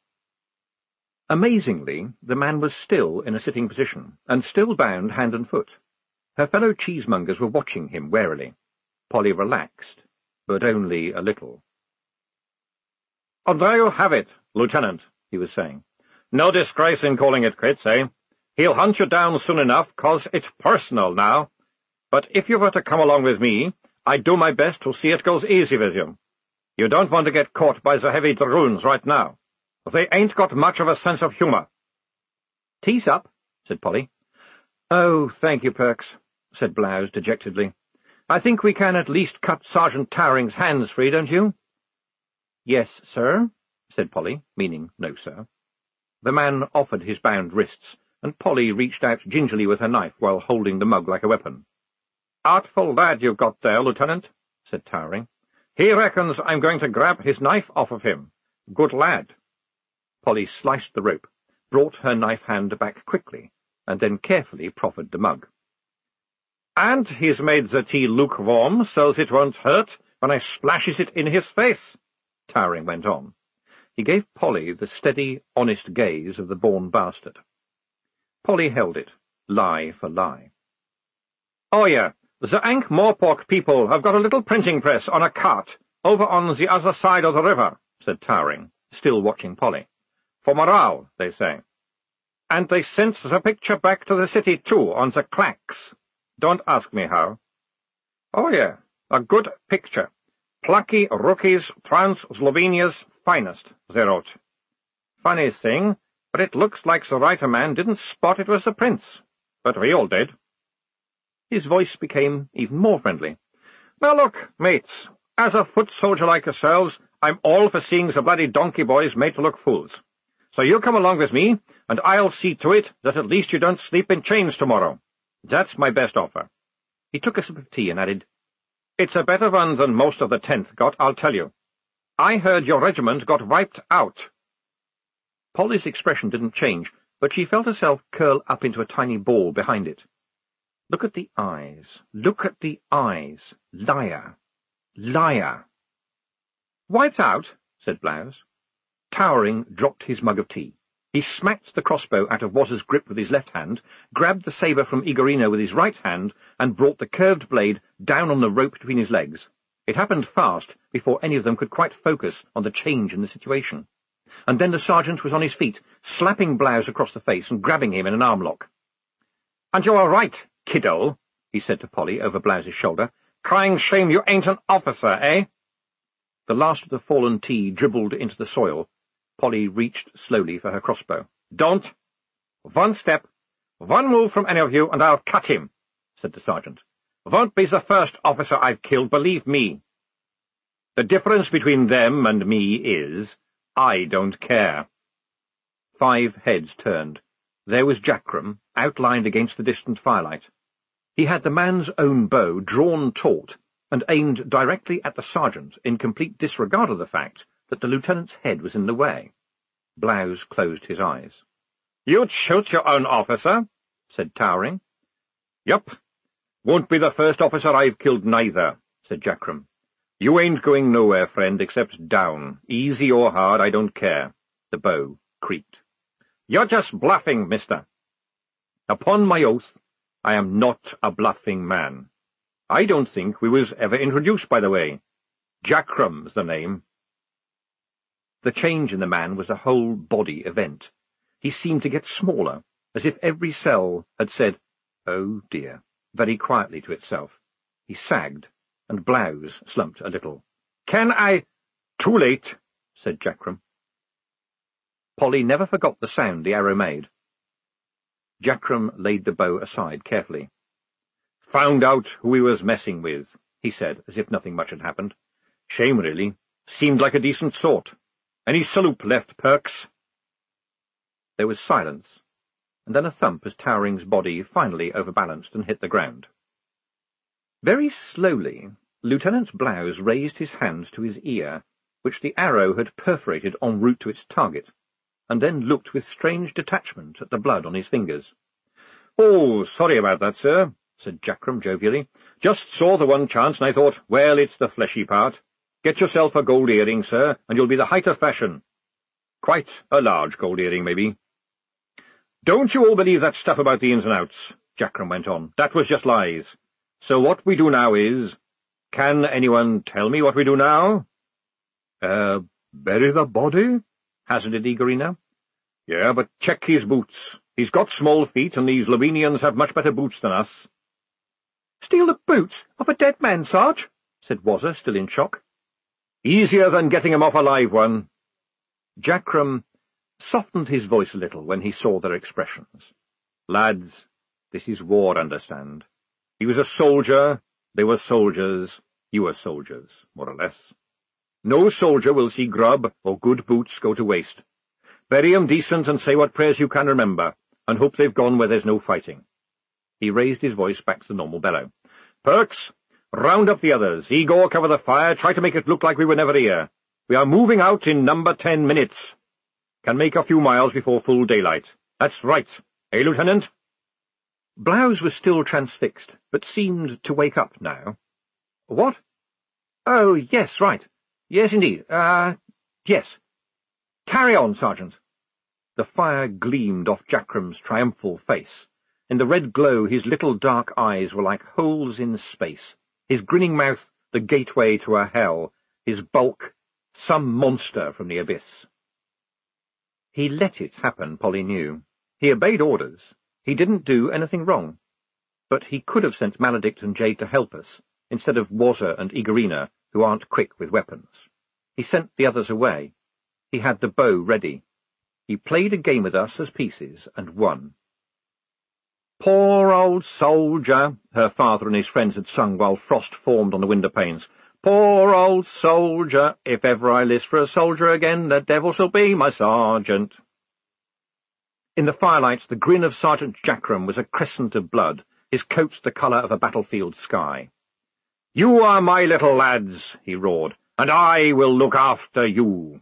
Amazingly, the man was still in a sitting position, and still bound hand and foot. Her fellow cheesemongers were watching him warily. Polly relaxed, but only a little. "And there you have it, Lieutenant," he was saying. "No disgrace in calling it quits, eh? He'll hunt you down soon enough, 'cause it's personal now. But if you were to come along with me, I'd do my best to see it goes easy with you. You don't want to get caught by the heavy dragoons right now. They ain't got much of a sense of humour." "Tease up," said Polly. "Oh, thank you, Perks," said Blouse dejectedly. "I think we can at least cut Sergeant Towering's hands free, don't you?" "Yes, sir," said Polly, meaning no, sir. The man offered his bound wrists, and Polly reached out gingerly with her knife while holding the mug like a weapon. "Artful lad you've got there, Lieutenant," said Towering. "He reckons I'm going to grab his knife off of him. Good lad." Polly sliced the rope, brought her knife hand back quickly, and then carefully proffered the mug. "And he's made the tea lukewarm, so's it won't hurt when I splashes it in his face," Towering went on. He gave Polly the steady, honest gaze of the born bastard. Polly held it, lie for lie. "Oh, yeah, the Ankh-Morpork people have got a little printing press on a cart over on the other side of the river," said Towering, still watching Polly. "For morale, they say. And they sent the picture back to the city, too, on the clacks. Don't ask me how. Oh, yeah, a good picture. Plucky rookies, Slovenia's finest, they wrote. Funny thing, but it looks like the writer man didn't spot it was the prince. But we all did." His voice became even more friendly. "Now look, mates, as a foot soldier like yourselves, I'm all for seeing the bloody donkey boys made to look fools. So you come along with me, and I'll see to it that at least you don't sleep in chains tomorrow. That's my best offer." He took a sip of tea and added, "It's a better one than most of the 10th got, I'll tell you. I heard your regiment got wiped out." Polly's expression didn't change, but she felt herself curl up into a tiny ball behind it. "Look at the eyes. Look at the eyes. Liar. Liar." "Wiped out?" said Blouse. Towering dropped his mug of tea. He smacked the crossbow out of Waz's grip with his left hand, grabbed the sabre from Igorino with his right hand, and brought the curved blade down on the rope between his legs. It happened fast, before any of them could quite focus on the change in the situation. And then the sergeant was on his feet, slapping Blouse across the face and grabbing him in an arm-lock. "And you're all right, kiddo," he said to Polly over Blouse's shoulder. "Crying shame you ain't an officer, eh?" The last of the fallen tea dribbled into the soil. Polly reached slowly for her crossbow. "Don't! One step, one move from any of you, and I'll cut him," said the sergeant. "Won't be the first officer I've killed, believe me. The difference between them and me is, I don't care." 5 heads turned. There was Jackram, outlined against the distant firelight. He had the man's own bow drawn taut, and aimed directly at the sergeant, in complete disregard of the fact that the lieutenant's head was in the way. Blouse closed his eyes. "You'd shoot your own officer?" said Towering. "Yup. Won't be the first officer I've killed neither," said Jackram. "You ain't going nowhere, friend, except down. Easy or hard, I don't care." The bow creaked. "You're just bluffing, mister." "Upon my oath, I am not a bluffing man. I don't think we was ever introduced, by the way. Jackram's the name." The change in the man was a whole-body event. He seemed to get smaller, as if every cell had said, "Oh dear," very quietly to itself. He sagged, and Blouse slumped a little. "Can I—" "Too late," said Jackram. Polly never forgot the sound the arrow made. Jackram laid the bow aside carefully. "Found out who he was messing with," he said, as if nothing much had happened. "Shame, really. Seemed like a decent sort. Any salute left, Perks?" There was silence, and then a thump as Towering's body finally overbalanced and hit the ground. Very slowly, Lieutenant Blouse raised his hand to his ear, which the arrow had perforated en route to its target, and then looked with strange detachment at the blood on his fingers. "Oh, sorry about that, sir," said Jackram jovially. "Just saw the one chance, and I thought, well, it's the fleshy part. Get yourself a gold earring, sir, and you'll be the height of fashion. Quite a large gold earring, maybe." "Don't you all believe that stuff about the ins and outs," Jackram went on. "That was just lies. So what we do now is— Can anyone tell me what we do now?" Bury the body?" hazarded Igorino. "Yeah, but check his boots. He's got small feet, and these Slovenians have much better boots than us." "Steal the boots of a dead man, Sarge?" said Wazza, still in shock. "Easier than getting him off a live one." Jackram softened his voice a little when he saw their expressions. "Lads, this is war, understand. He was a soldier, they were soldiers, you were soldiers, more or less. No soldier will see grub or good boots go to waste. Bury 'em decent and say what prayers you can remember, and hope they've gone where there's no fighting." He raised his voice back to the normal bellow. "Perks, round up the others. Igor, cover the fire. Try to make it look like we were never here. We are moving out in number 10 minutes. Can make a few miles before full daylight. That's right. Eh, Lieutenant?" Blouse was still transfixed, but seemed to wake up now. "What? Oh, yes, right. Yes, indeed. Yes. Carry on, Sergeant. The fire gleamed off Jackram's triumphal face. In the red glow his little dark eyes were like holes in space, his grinning mouth the gateway to a hell, his bulk some monster from the abyss. He let it happen, Polly knew. He obeyed orders. He didn't do anything wrong. But he could have sent Maledict and Jade to help us, instead of Wazza and Igorina, who aren't quick with weapons. He sent the others away. He had the bow ready. He played a game with us as pieces, and won. "Poor old soldier," her father and his friends had sung while frost formed on the window-panes. "Poor old soldier, if ever I list for a soldier again, the devil shall be my sergeant." In the firelight, the grin of Sergeant Jackram was a crescent of blood, his coat the colour of a battlefield sky. "You are my little lads," he roared, "and I will look after you."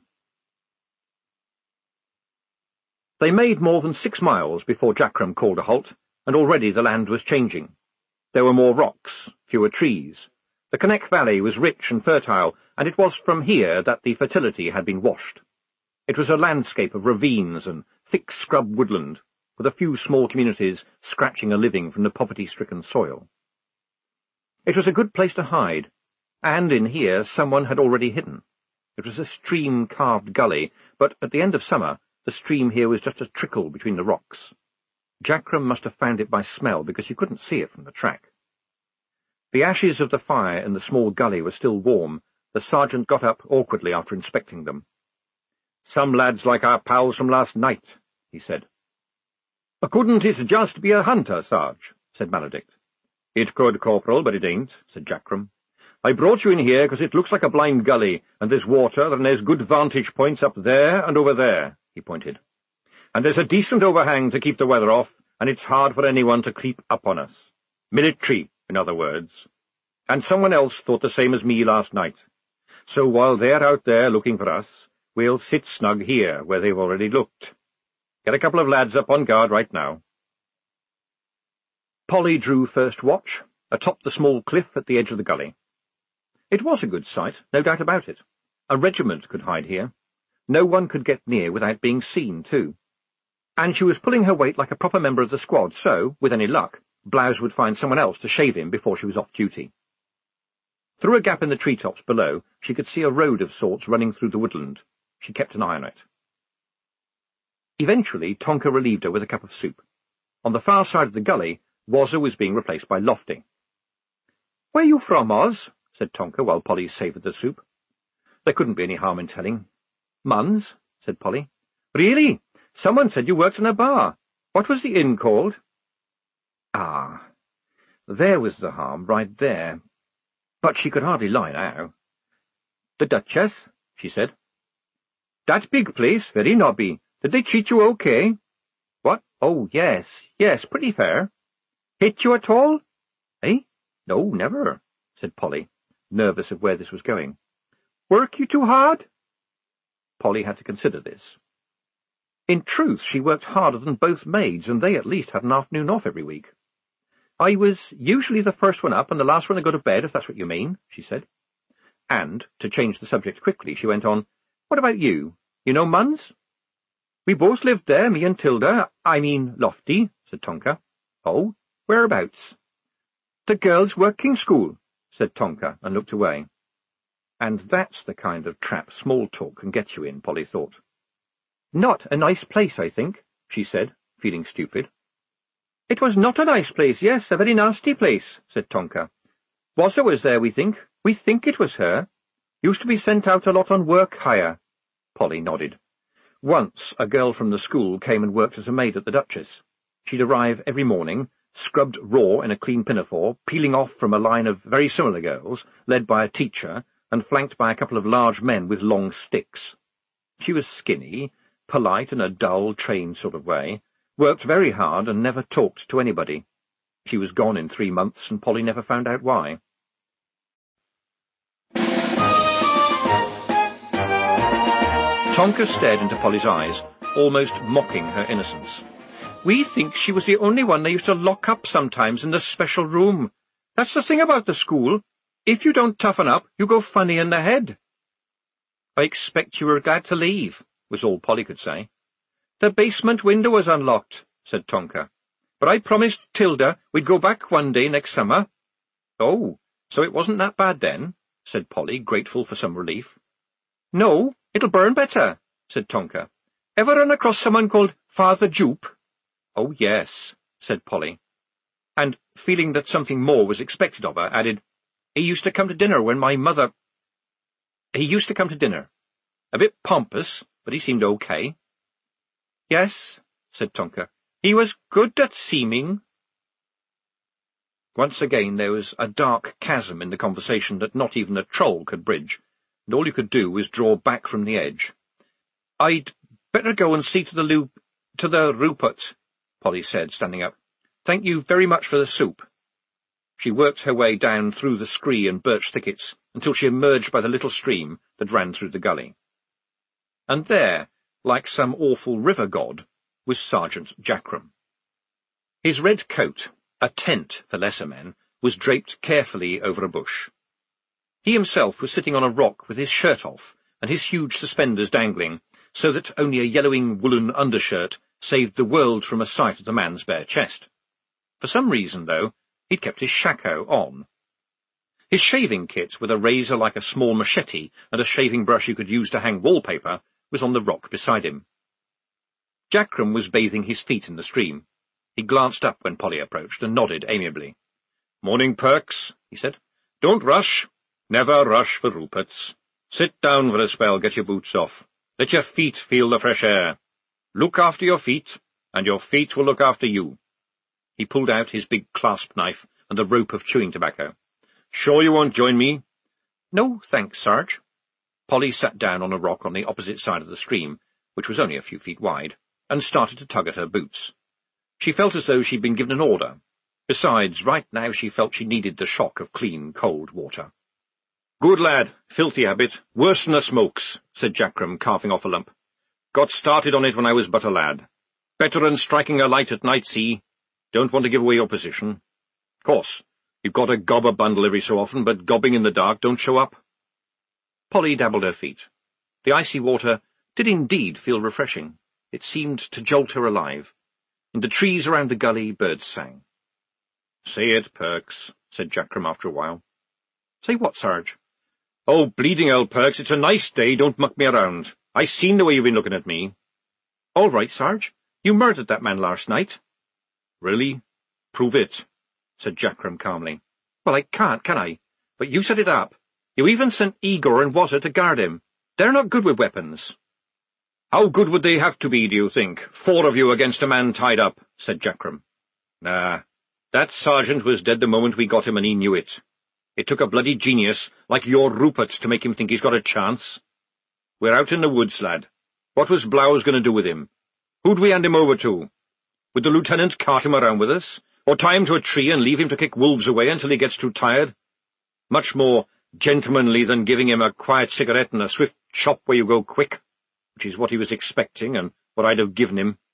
They made more than 6 miles before Jackram called a halt, and already the land was changing. There were more rocks, fewer trees. The Connect Valley was rich and fertile, and it was from here that the fertility had been washed. It was a landscape of ravines and thick scrub woodland, with a few small communities scratching a living from the poverty-stricken soil. It was a good place to hide, and in here someone had already hidden. It was a stream-carved gully, but at the end of summer the stream here was just a trickle between the rocks. Jackram must have found it by smell, because you couldn't see it from the track. The ashes of the fire in the small gully were still warm. The sergeant got up awkwardly after inspecting them. "Some lads like our pals from last night," he said. "Couldn't it just be a hunter, Sarge?" said Maledict. "It could, Corporal, but it ain't," said Jackram. "I brought you in here because it looks like a blind gully, and there's water, and there's good vantage points up there and over there," he pointed. "And there's a decent overhang to keep the weather off, and it's hard for anyone to creep up on us. Military, in other words. And someone else thought the same as me last night. So while they're out there looking for us, we'll sit snug here, where they've already looked. Get a couple of lads up on guard right now." Polly drew first watch, atop the small cliff at the edge of the gully. It was a good site, no doubt about it. A regiment could hide here. No one could get near without being seen, too. And she was pulling her weight like a proper member of the squad, so, with any luck, Blouse would find someone else to shave him before she was off duty. Through a gap in the treetops below, she could see a road of sorts running through the woodland. She kept an eye on it. Eventually, Tonka relieved her with a cup of soup. On the far side of the gully, Wazza was being replaced by Lofty. "Where you from, Oz?" said Tonka, while Polly savoured the soup. There couldn't be any harm in telling. "Muns," said Polly. "Really? Someone said you worked in a bar. What was the inn called?" Ah, there was the harm, right there. But she could hardly lie now. "The Duchess," she said. "That big place, very nobby. Did they treat you okay?" "What? Oh, yes, pretty fair." "Hit you at all?" "Eh? No, never," said Polly, nervous of where this was going. "Work you too hard?" Polly had to consider this. In truth, she worked harder than both maids, and they at least had an afternoon off every week. "I was usually the first one up and the last one to go to bed, if that's what you mean," she said. And, to change the subject quickly, she went on, "What about you? You know Muns?" "We both lived there, me and Lofty," said Tonka. "Oh, whereabouts?" "The girls' working school," said Tonka, and looked away. And that's the kind of trap small talk can get you in, Polly thought. "Not a nice place, I think," she said, feeling stupid. "It was not a nice place, yes, a very nasty place," said Tonka. "Wazza was there, we think. We think it was her. Used to be sent out a lot on work hire." Polly nodded. Once a girl from the school came and worked as a maid at the Duchess. She'd arrive every morning, scrubbed raw in a clean pinafore, peeling off from a line of very similar girls, led by a teacher, and flanked by a couple of large men with long sticks. She was skinny, polite in a dull, trained sort of way, worked very hard and never talked to anybody. She was gone in 3 months, and Polly never found out why. Tonka stared into Polly's eyes, almost mocking her innocence. "We think she was the only one they used to lock up sometimes in the special room. That's the thing about the school. If you don't toughen up, you go funny in the head." "I expect you were glad to leave," was all Polly could say. "The basement window was unlocked," said Tonka. "But I promised Tilda we'd go back one day next summer." "Oh, so it wasn't that bad then?" said Polly, grateful for some relief. "No, it'll burn better," said Tonka. "Ever run across someone called Father Jupe?" "Oh, yes," said Polly, and, feeling that something more was expected of her, added, He used to come to dinner. A bit pompous, but he seemed okay." "Yes," said Tonka. "He was good at seeming." Once again there was a dark chasm in the conversation that not even a troll could bridge, and all you could do was draw back from the edge. "I'd better go and see to the Rupert," Polly said, standing up. "Thank you very much for the soup." She worked her way down through the scree and birch thickets until she emerged by the little stream that ran through the gully. And there, like some awful river god, was Sergeant Jackram. His red coat, a tent for lesser men, was draped carefully over a bush. He himself was sitting on a rock with his shirt off and his huge suspenders dangling, so that only a yellowing woolen undershirt saved the world from a sight of the man's bare chest. For some reason, though, he'd kept his shako on. His shaving kit, with a razor like a small machete and a shaving brush you could use to hang wallpaper, was on the rock beside him. Jackram was bathing his feet in the stream. He glanced up when Polly approached and nodded amiably. "Morning, Perks," he said. "Don't rush. Never rush for Ruperts. Sit down for a spell, get your boots off. Let your feet feel the fresh air. Look after your feet, and your feet will look after you." He pulled out his big clasp knife and the rope of chewing tobacco. "Sure you won't join me?" "No, thanks, Sarge." Polly sat down on a rock on the opposite side of the stream, which was only a few feet wide, and started to tug at her boots. She felt as though she'd been given an order. Besides, right now she felt she needed the shock of clean, cold water. "Good lad, filthy habit, worse than the smokes," said Jackram, carving off a lump. "Got started on it when I was but a lad. Better than striking a light at night, see? Don't want to give away your position. Course, you've got to gob a bundle every so often, but gobbing in the dark don't show up." Polly dabbled her feet. The icy water did indeed feel refreshing. It seemed to jolt her alive. In the trees around the gully, birds sang. "Say it, Perks," said Jackram after a while. "Say what, Sarge?" "Oh, bleeding hell, Perks, it's a nice day, don't muck me around. I seen the way you've been looking at me." "All right, Sarge. You murdered that man last night." "Really? Prove it," said Jackram calmly. "Well, I can't, can I? But you set it up. You even sent Igor and Wazza to guard him. They're not good with weapons." "How good would they have to be, do you think? 4 of you against a man tied up," said Jackram. "Nah, that sergeant was dead the moment we got him, and he knew it. It took a bloody genius like your Ruperts to make him think he's got a chance. We're out in the woods, lad. What was Blowers going to do with him? Who'd we hand him over to? Would the lieutenant cart him around with us, or tie him to a tree and leave him to kick wolves away until he gets too tired? Much more gentlemanly than giving him a quiet cigarette and a swift chop where you go quick, which is what he was expecting and what I'd have given him."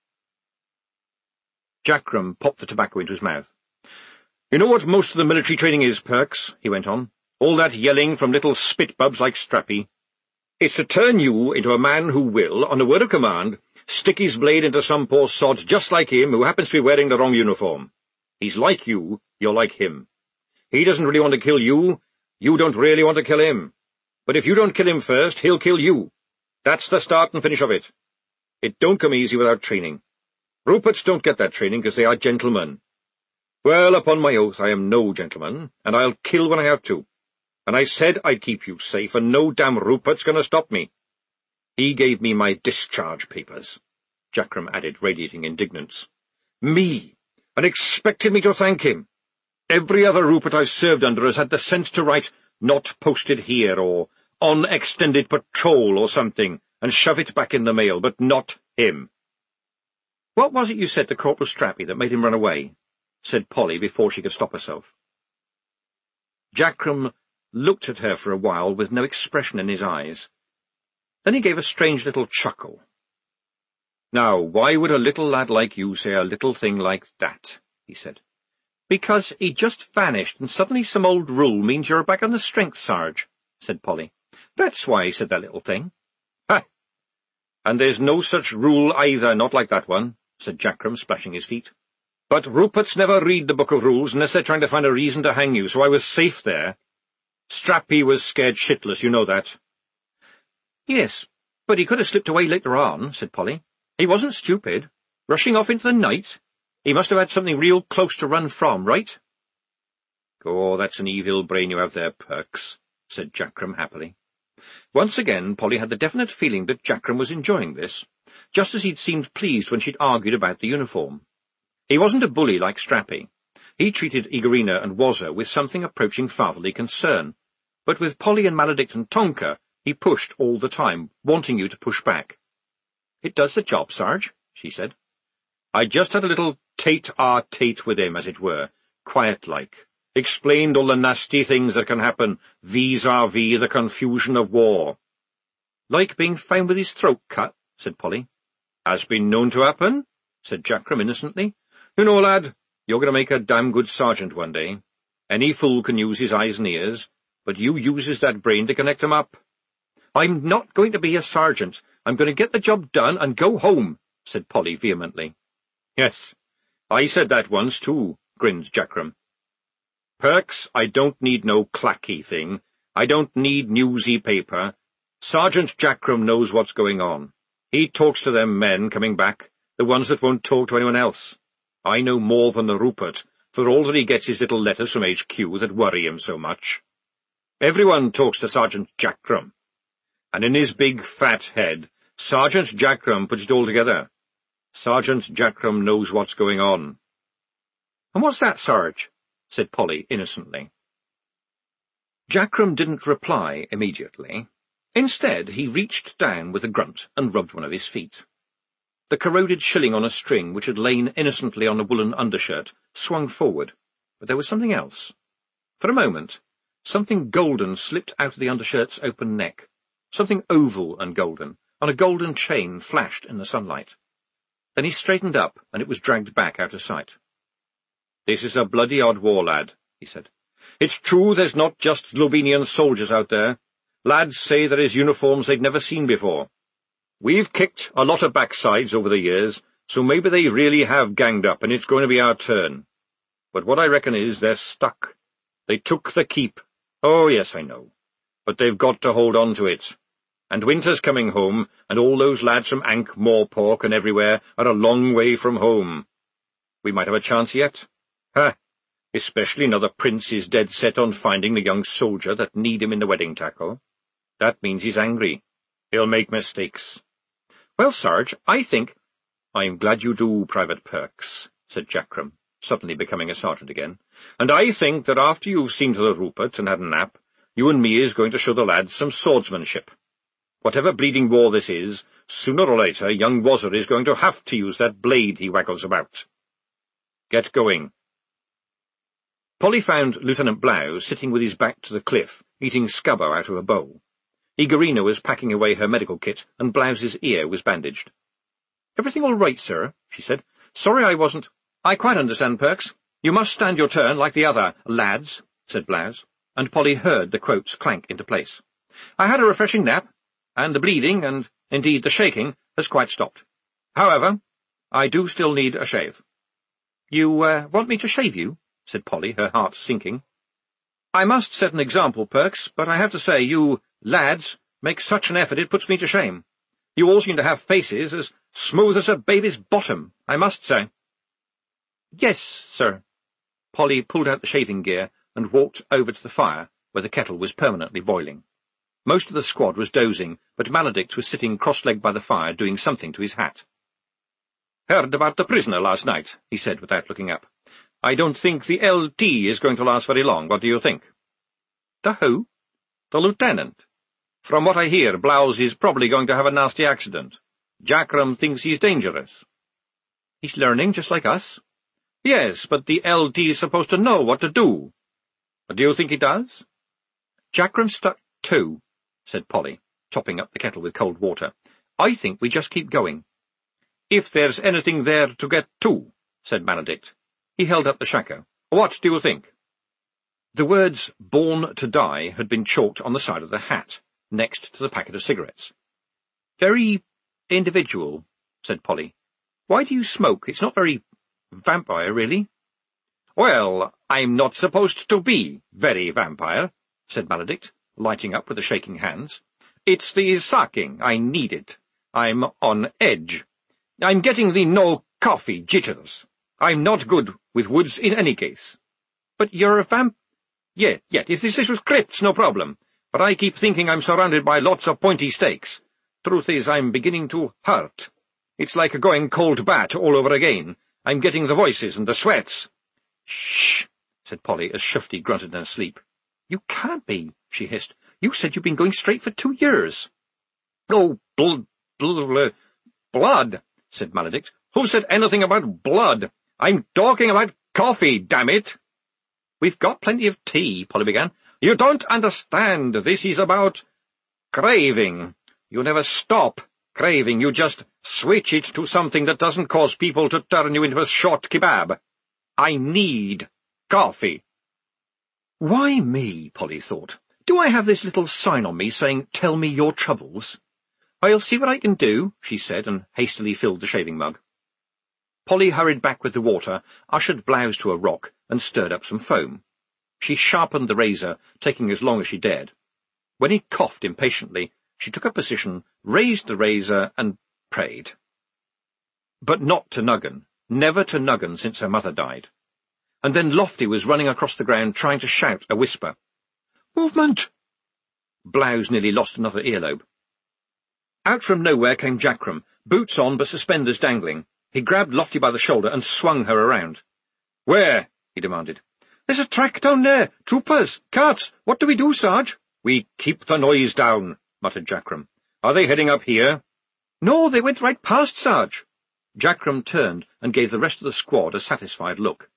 Jackram popped the tobacco into his mouth. "You know what most of the military training is, Perks," he went on. "All that yelling from little spitbubs like Strappy. It's to turn you into a man who will, on a word of command, stick his blade into some poor sod just like him who happens to be wearing the wrong uniform. He's like you, you're like him. He doesn't really want to kill you, you don't really want to kill him. But if you don't kill him first, he'll kill you. That's the start and finish of it. It don't come easy without training. Ruperts don't get that training because they are gentlemen. Well, upon my oath, I am no gentleman, and I'll kill when I have to. And I said I'd keep you safe, and no damn Rupert's going to stop me. He gave me my discharge papers," Jackram added, radiating indignance. "Me! And expected me to thank him. Every other Rupert I've served under has had the sense to write, 'Not posted here,' or 'On extended patrol,' or something, and shove it back in the mail, but not him." "What was it you said to Corporal Strappy that made him run away?" said Polly before she could stop herself. Jackram looked at her for a while with no expression in his eyes. Then he gave a strange little chuckle. "Now, why would a little lad like you say a little thing like that?" he said. "Because he just vanished, and suddenly some old rule means you're back on the strength, Sarge," said Polly. "That's why," said that little thing. "Ha! And there's no such rule either, not like that one," said Jackram, splashing his feet. "But Ruperts never read the Book of Rules unless they're trying to find a reason to hang you, so I was safe there. Strappy was scared shitless, you know that." "Yes, but he could have slipped away later on," said Polly. "He wasn't stupid. Rushing off into the night. He must have had something real close to run from, right?" "Oh, that's an evil brain you have there, Perks," said Jackram happily. Once again Polly had the definite feeling that Jackram was enjoying this, just as he'd seemed pleased when she'd argued about the uniform. He wasn't a bully like Strappy. He treated Igorina and Wazza with something approaching fatherly concern, but with Polly and Maledict and Tonka he pushed all the time, wanting you to push back. "It does the job, Sarge," she said. "I just had a little tate-a-tate with him, as it were, quiet-like. Explained all the nasty things that can happen vis-a-vis the confusion of war." "Like being found with his throat cut," said Polly. "Has been known to happen," said Jackram innocently. "You know, lad, you're going to make a damn good sergeant one day. Any fool can use his eyes and ears, but you uses that brain to connect 'em up." "I'm not going to be a sergeant. I'm going to get the job done and go home," said Polly vehemently. "Yes, I said that once too," grinned Jackram. "Perks, I don't need no clacky thing. I don't need newsy paper. Sergeant Jackram knows what's going on. He talks to them men coming back, the ones that won't talk to anyone else. I know more than the Rupert, for all that he gets his little letters from HQ that worry him so much. Everyone talks to Sergeant Jackram. And in his big fat head, Sergeant Jackram puts it all together. Sergeant Jackram knows what's going on." "And what's that, Sarge?" said Polly innocently. Jackram didn't reply immediately. Instead, he reached down with a grunt and rubbed one of his feet. The corroded shilling on a string, which had lain innocently on a woolen undershirt, swung forward, but there was something else. For a moment, something golden slipped out of the undershirt's open neck, something oval and golden, on a golden chain flashed in the sunlight. Then he straightened up, and it was dragged back out of sight. "This is a bloody odd war, lad," he said. "It's true there's not just Slovenian soldiers out there. Lads say there is uniforms they'd never seen before. We've kicked a lot of backsides over the years, so maybe they really have ganged up, and it's going to be our turn. But what I reckon is they're stuck. They took the keep. Oh, yes, I know. But they've got to hold on to it. And winter's coming home, and all those lads from Ankh-Morpork and everywhere are a long way from home. We might have a chance yet. Ha! Especially now the prince is dead set on finding the young soldier that need him in the wedding tackle. That means he's angry. He'll make mistakes." "Well, Sarge, I think—" "I'm glad you do, Private Perks," said Jackram, suddenly becoming a sergeant again. "And I think that after you've seen to the Rupert and had a nap, you and me is going to show the lads some swordsmanship. Whatever bleeding war this is, sooner or later young Wazza is going to have to use that blade he waggles about. Get going." Polly found Lieutenant Blouse sitting with his back to the cliff, eating scubbo out of a bowl. Igorina was packing away her medical kit, and Blouse's ear was bandaged. "Everything all right, sir?" she said. "Sorry I wasn't—" "I quite understand, Perks. You must stand your turn like the other lads," said Blouse, and Polly heard the quotes clank into place. "I had a refreshing nap, and the bleeding, and indeed the shaking, has quite stopped. However, I do still need a shave." "You want me to shave you?" said Polly, her heart sinking. "I must set an example, Perks, but I have to say you lads make such an effort it puts me to shame. You all seem to have faces as smooth as a baby's bottom, I must say." "Yes, sir." Polly pulled out the shaving gear and walked over to the fire, where the kettle was permanently boiling. Most of the squad was dozing, but Maledict was sitting cross-legged by the fire doing something to his hat. "Heard about the prisoner last night," he said without looking up. "I don't think the LT is going to last very long. What do you think?" "The who?" "The lieutenant. From what I hear, Blouse is probably going to have a nasty accident. Jackram thinks he's dangerous." "He's learning, just like us." "Yes, but the LT is supposed to know what to do. Do you think he does?" "Jackram stuck too," said Polly, topping up the kettle with cold water. "I think we just keep going." "If there's anything there to get to," said Maledict. He held up the shako. "What do you think?" The words "Born to Die" had been chalked on the side of the hat, next to the packet of cigarettes. "Very individual," said Polly. "Why do you smoke? It's not very vampire, really." "Well, I'm not supposed to be very vampire," said Maledict, lighting up with the shaking hands. "It's the sacking. I need it. I'm on edge. I'm getting the no-coffee jitters. I'm not good with woods in any case." "But you're a vamp—" Yeah, if this was crypts, no problem. But I keep thinking I'm surrounded by lots of pointy stakes. Truth is, I'm beginning to hurt. It's like going cold bat all over again. I'm getting the voices and the sweats." "Shh," said Polly, as Shufti grunted in her sleep. "You can't be," she hissed. "You said you've been going straight for 2 years." "Oh, blood," said Maledict. "Who said anything about blood? I'm talking about coffee, damn it." "We've got plenty of tea," Polly began. "You don't understand. This is about craving. You never stop craving. You just switch it to something that doesn't cause people to turn you into a short kebab. I need coffee." Why me, Polly thought. Do I have this little sign on me saying, "Tell me your troubles"? "I'll see what I can do," she said, and hastily filled the shaving mug. Polly hurried back with the water, ushered Blouse to a rock, and stirred up some foam. She sharpened the razor, taking as long as she dared. When he coughed impatiently, she took a position, raised the razor, and prayed. But not to Nuggin, never to Nuggin since her mother died. And then Lofty was running across the ground, trying to shout a whisper. "Movement!" Blouse nearly lost another earlobe. Out from nowhere came Jackram, boots on but suspenders dangling. He grabbed Lofty by the shoulder and swung her around. "Where?" he demanded. "There's a track down there. Troopers! Carts! What do we do, Sarge?" "We keep the noise down," muttered Jackram. "Are they heading up here?" "No, they went right past, Sarge." Jackram turned and gave the rest of the squad a satisfied look.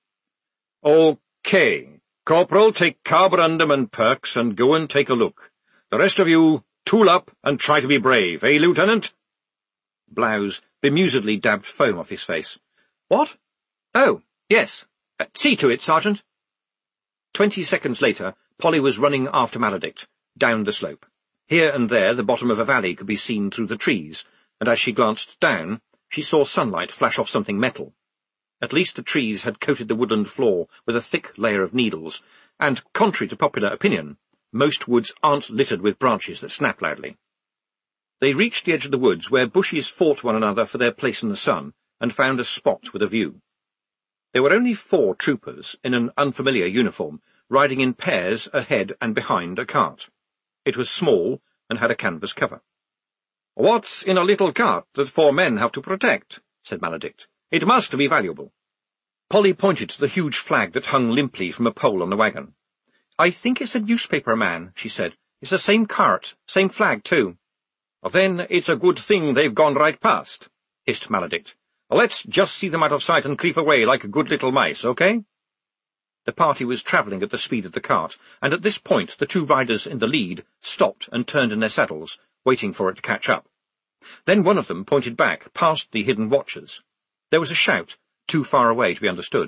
"OK. Corporal, take carborundum and perks and go and take a look. The rest of you, tool up and try to be brave, eh, Lieutenant?" Blouse bemusedly dabbed foam off his face. "What? Oh, yes. See to it, Sergeant." 20 seconds later, Polly was running after Maledict, down the slope. Here and there the bottom of a valley could be seen through the trees, and as she glanced down, she saw sunlight flash off something metal. At least the trees had coated the woodland floor with a thick layer of needles, and, contrary to popular opinion, most woods aren't littered with branches that snap loudly. They reached the edge of the woods where bushes fought one another for their place in the sun, and found a spot with a view. There were only 4 troopers in an unfamiliar uniform, riding in pairs ahead and behind a cart. It was small and had a canvas cover. "What's in a little cart that 4 men have to protect?" said Maledict. "It must be valuable." Polly pointed to the huge flag that hung limply from a pole on the wagon. "I think it's a newspaper man," she said. "It's the same cart, same flag, too." "Then it's a good thing they've gone right past," hissed Maledict. "Let's just see them out of sight and creep away like good little mice, OK?" The party was travelling at the speed of the cart, and at this point the 2 riders in the lead stopped and turned in their saddles, waiting for it to catch up. Then one of them pointed back, past the hidden watchers. There was a shout, too far away to be understood.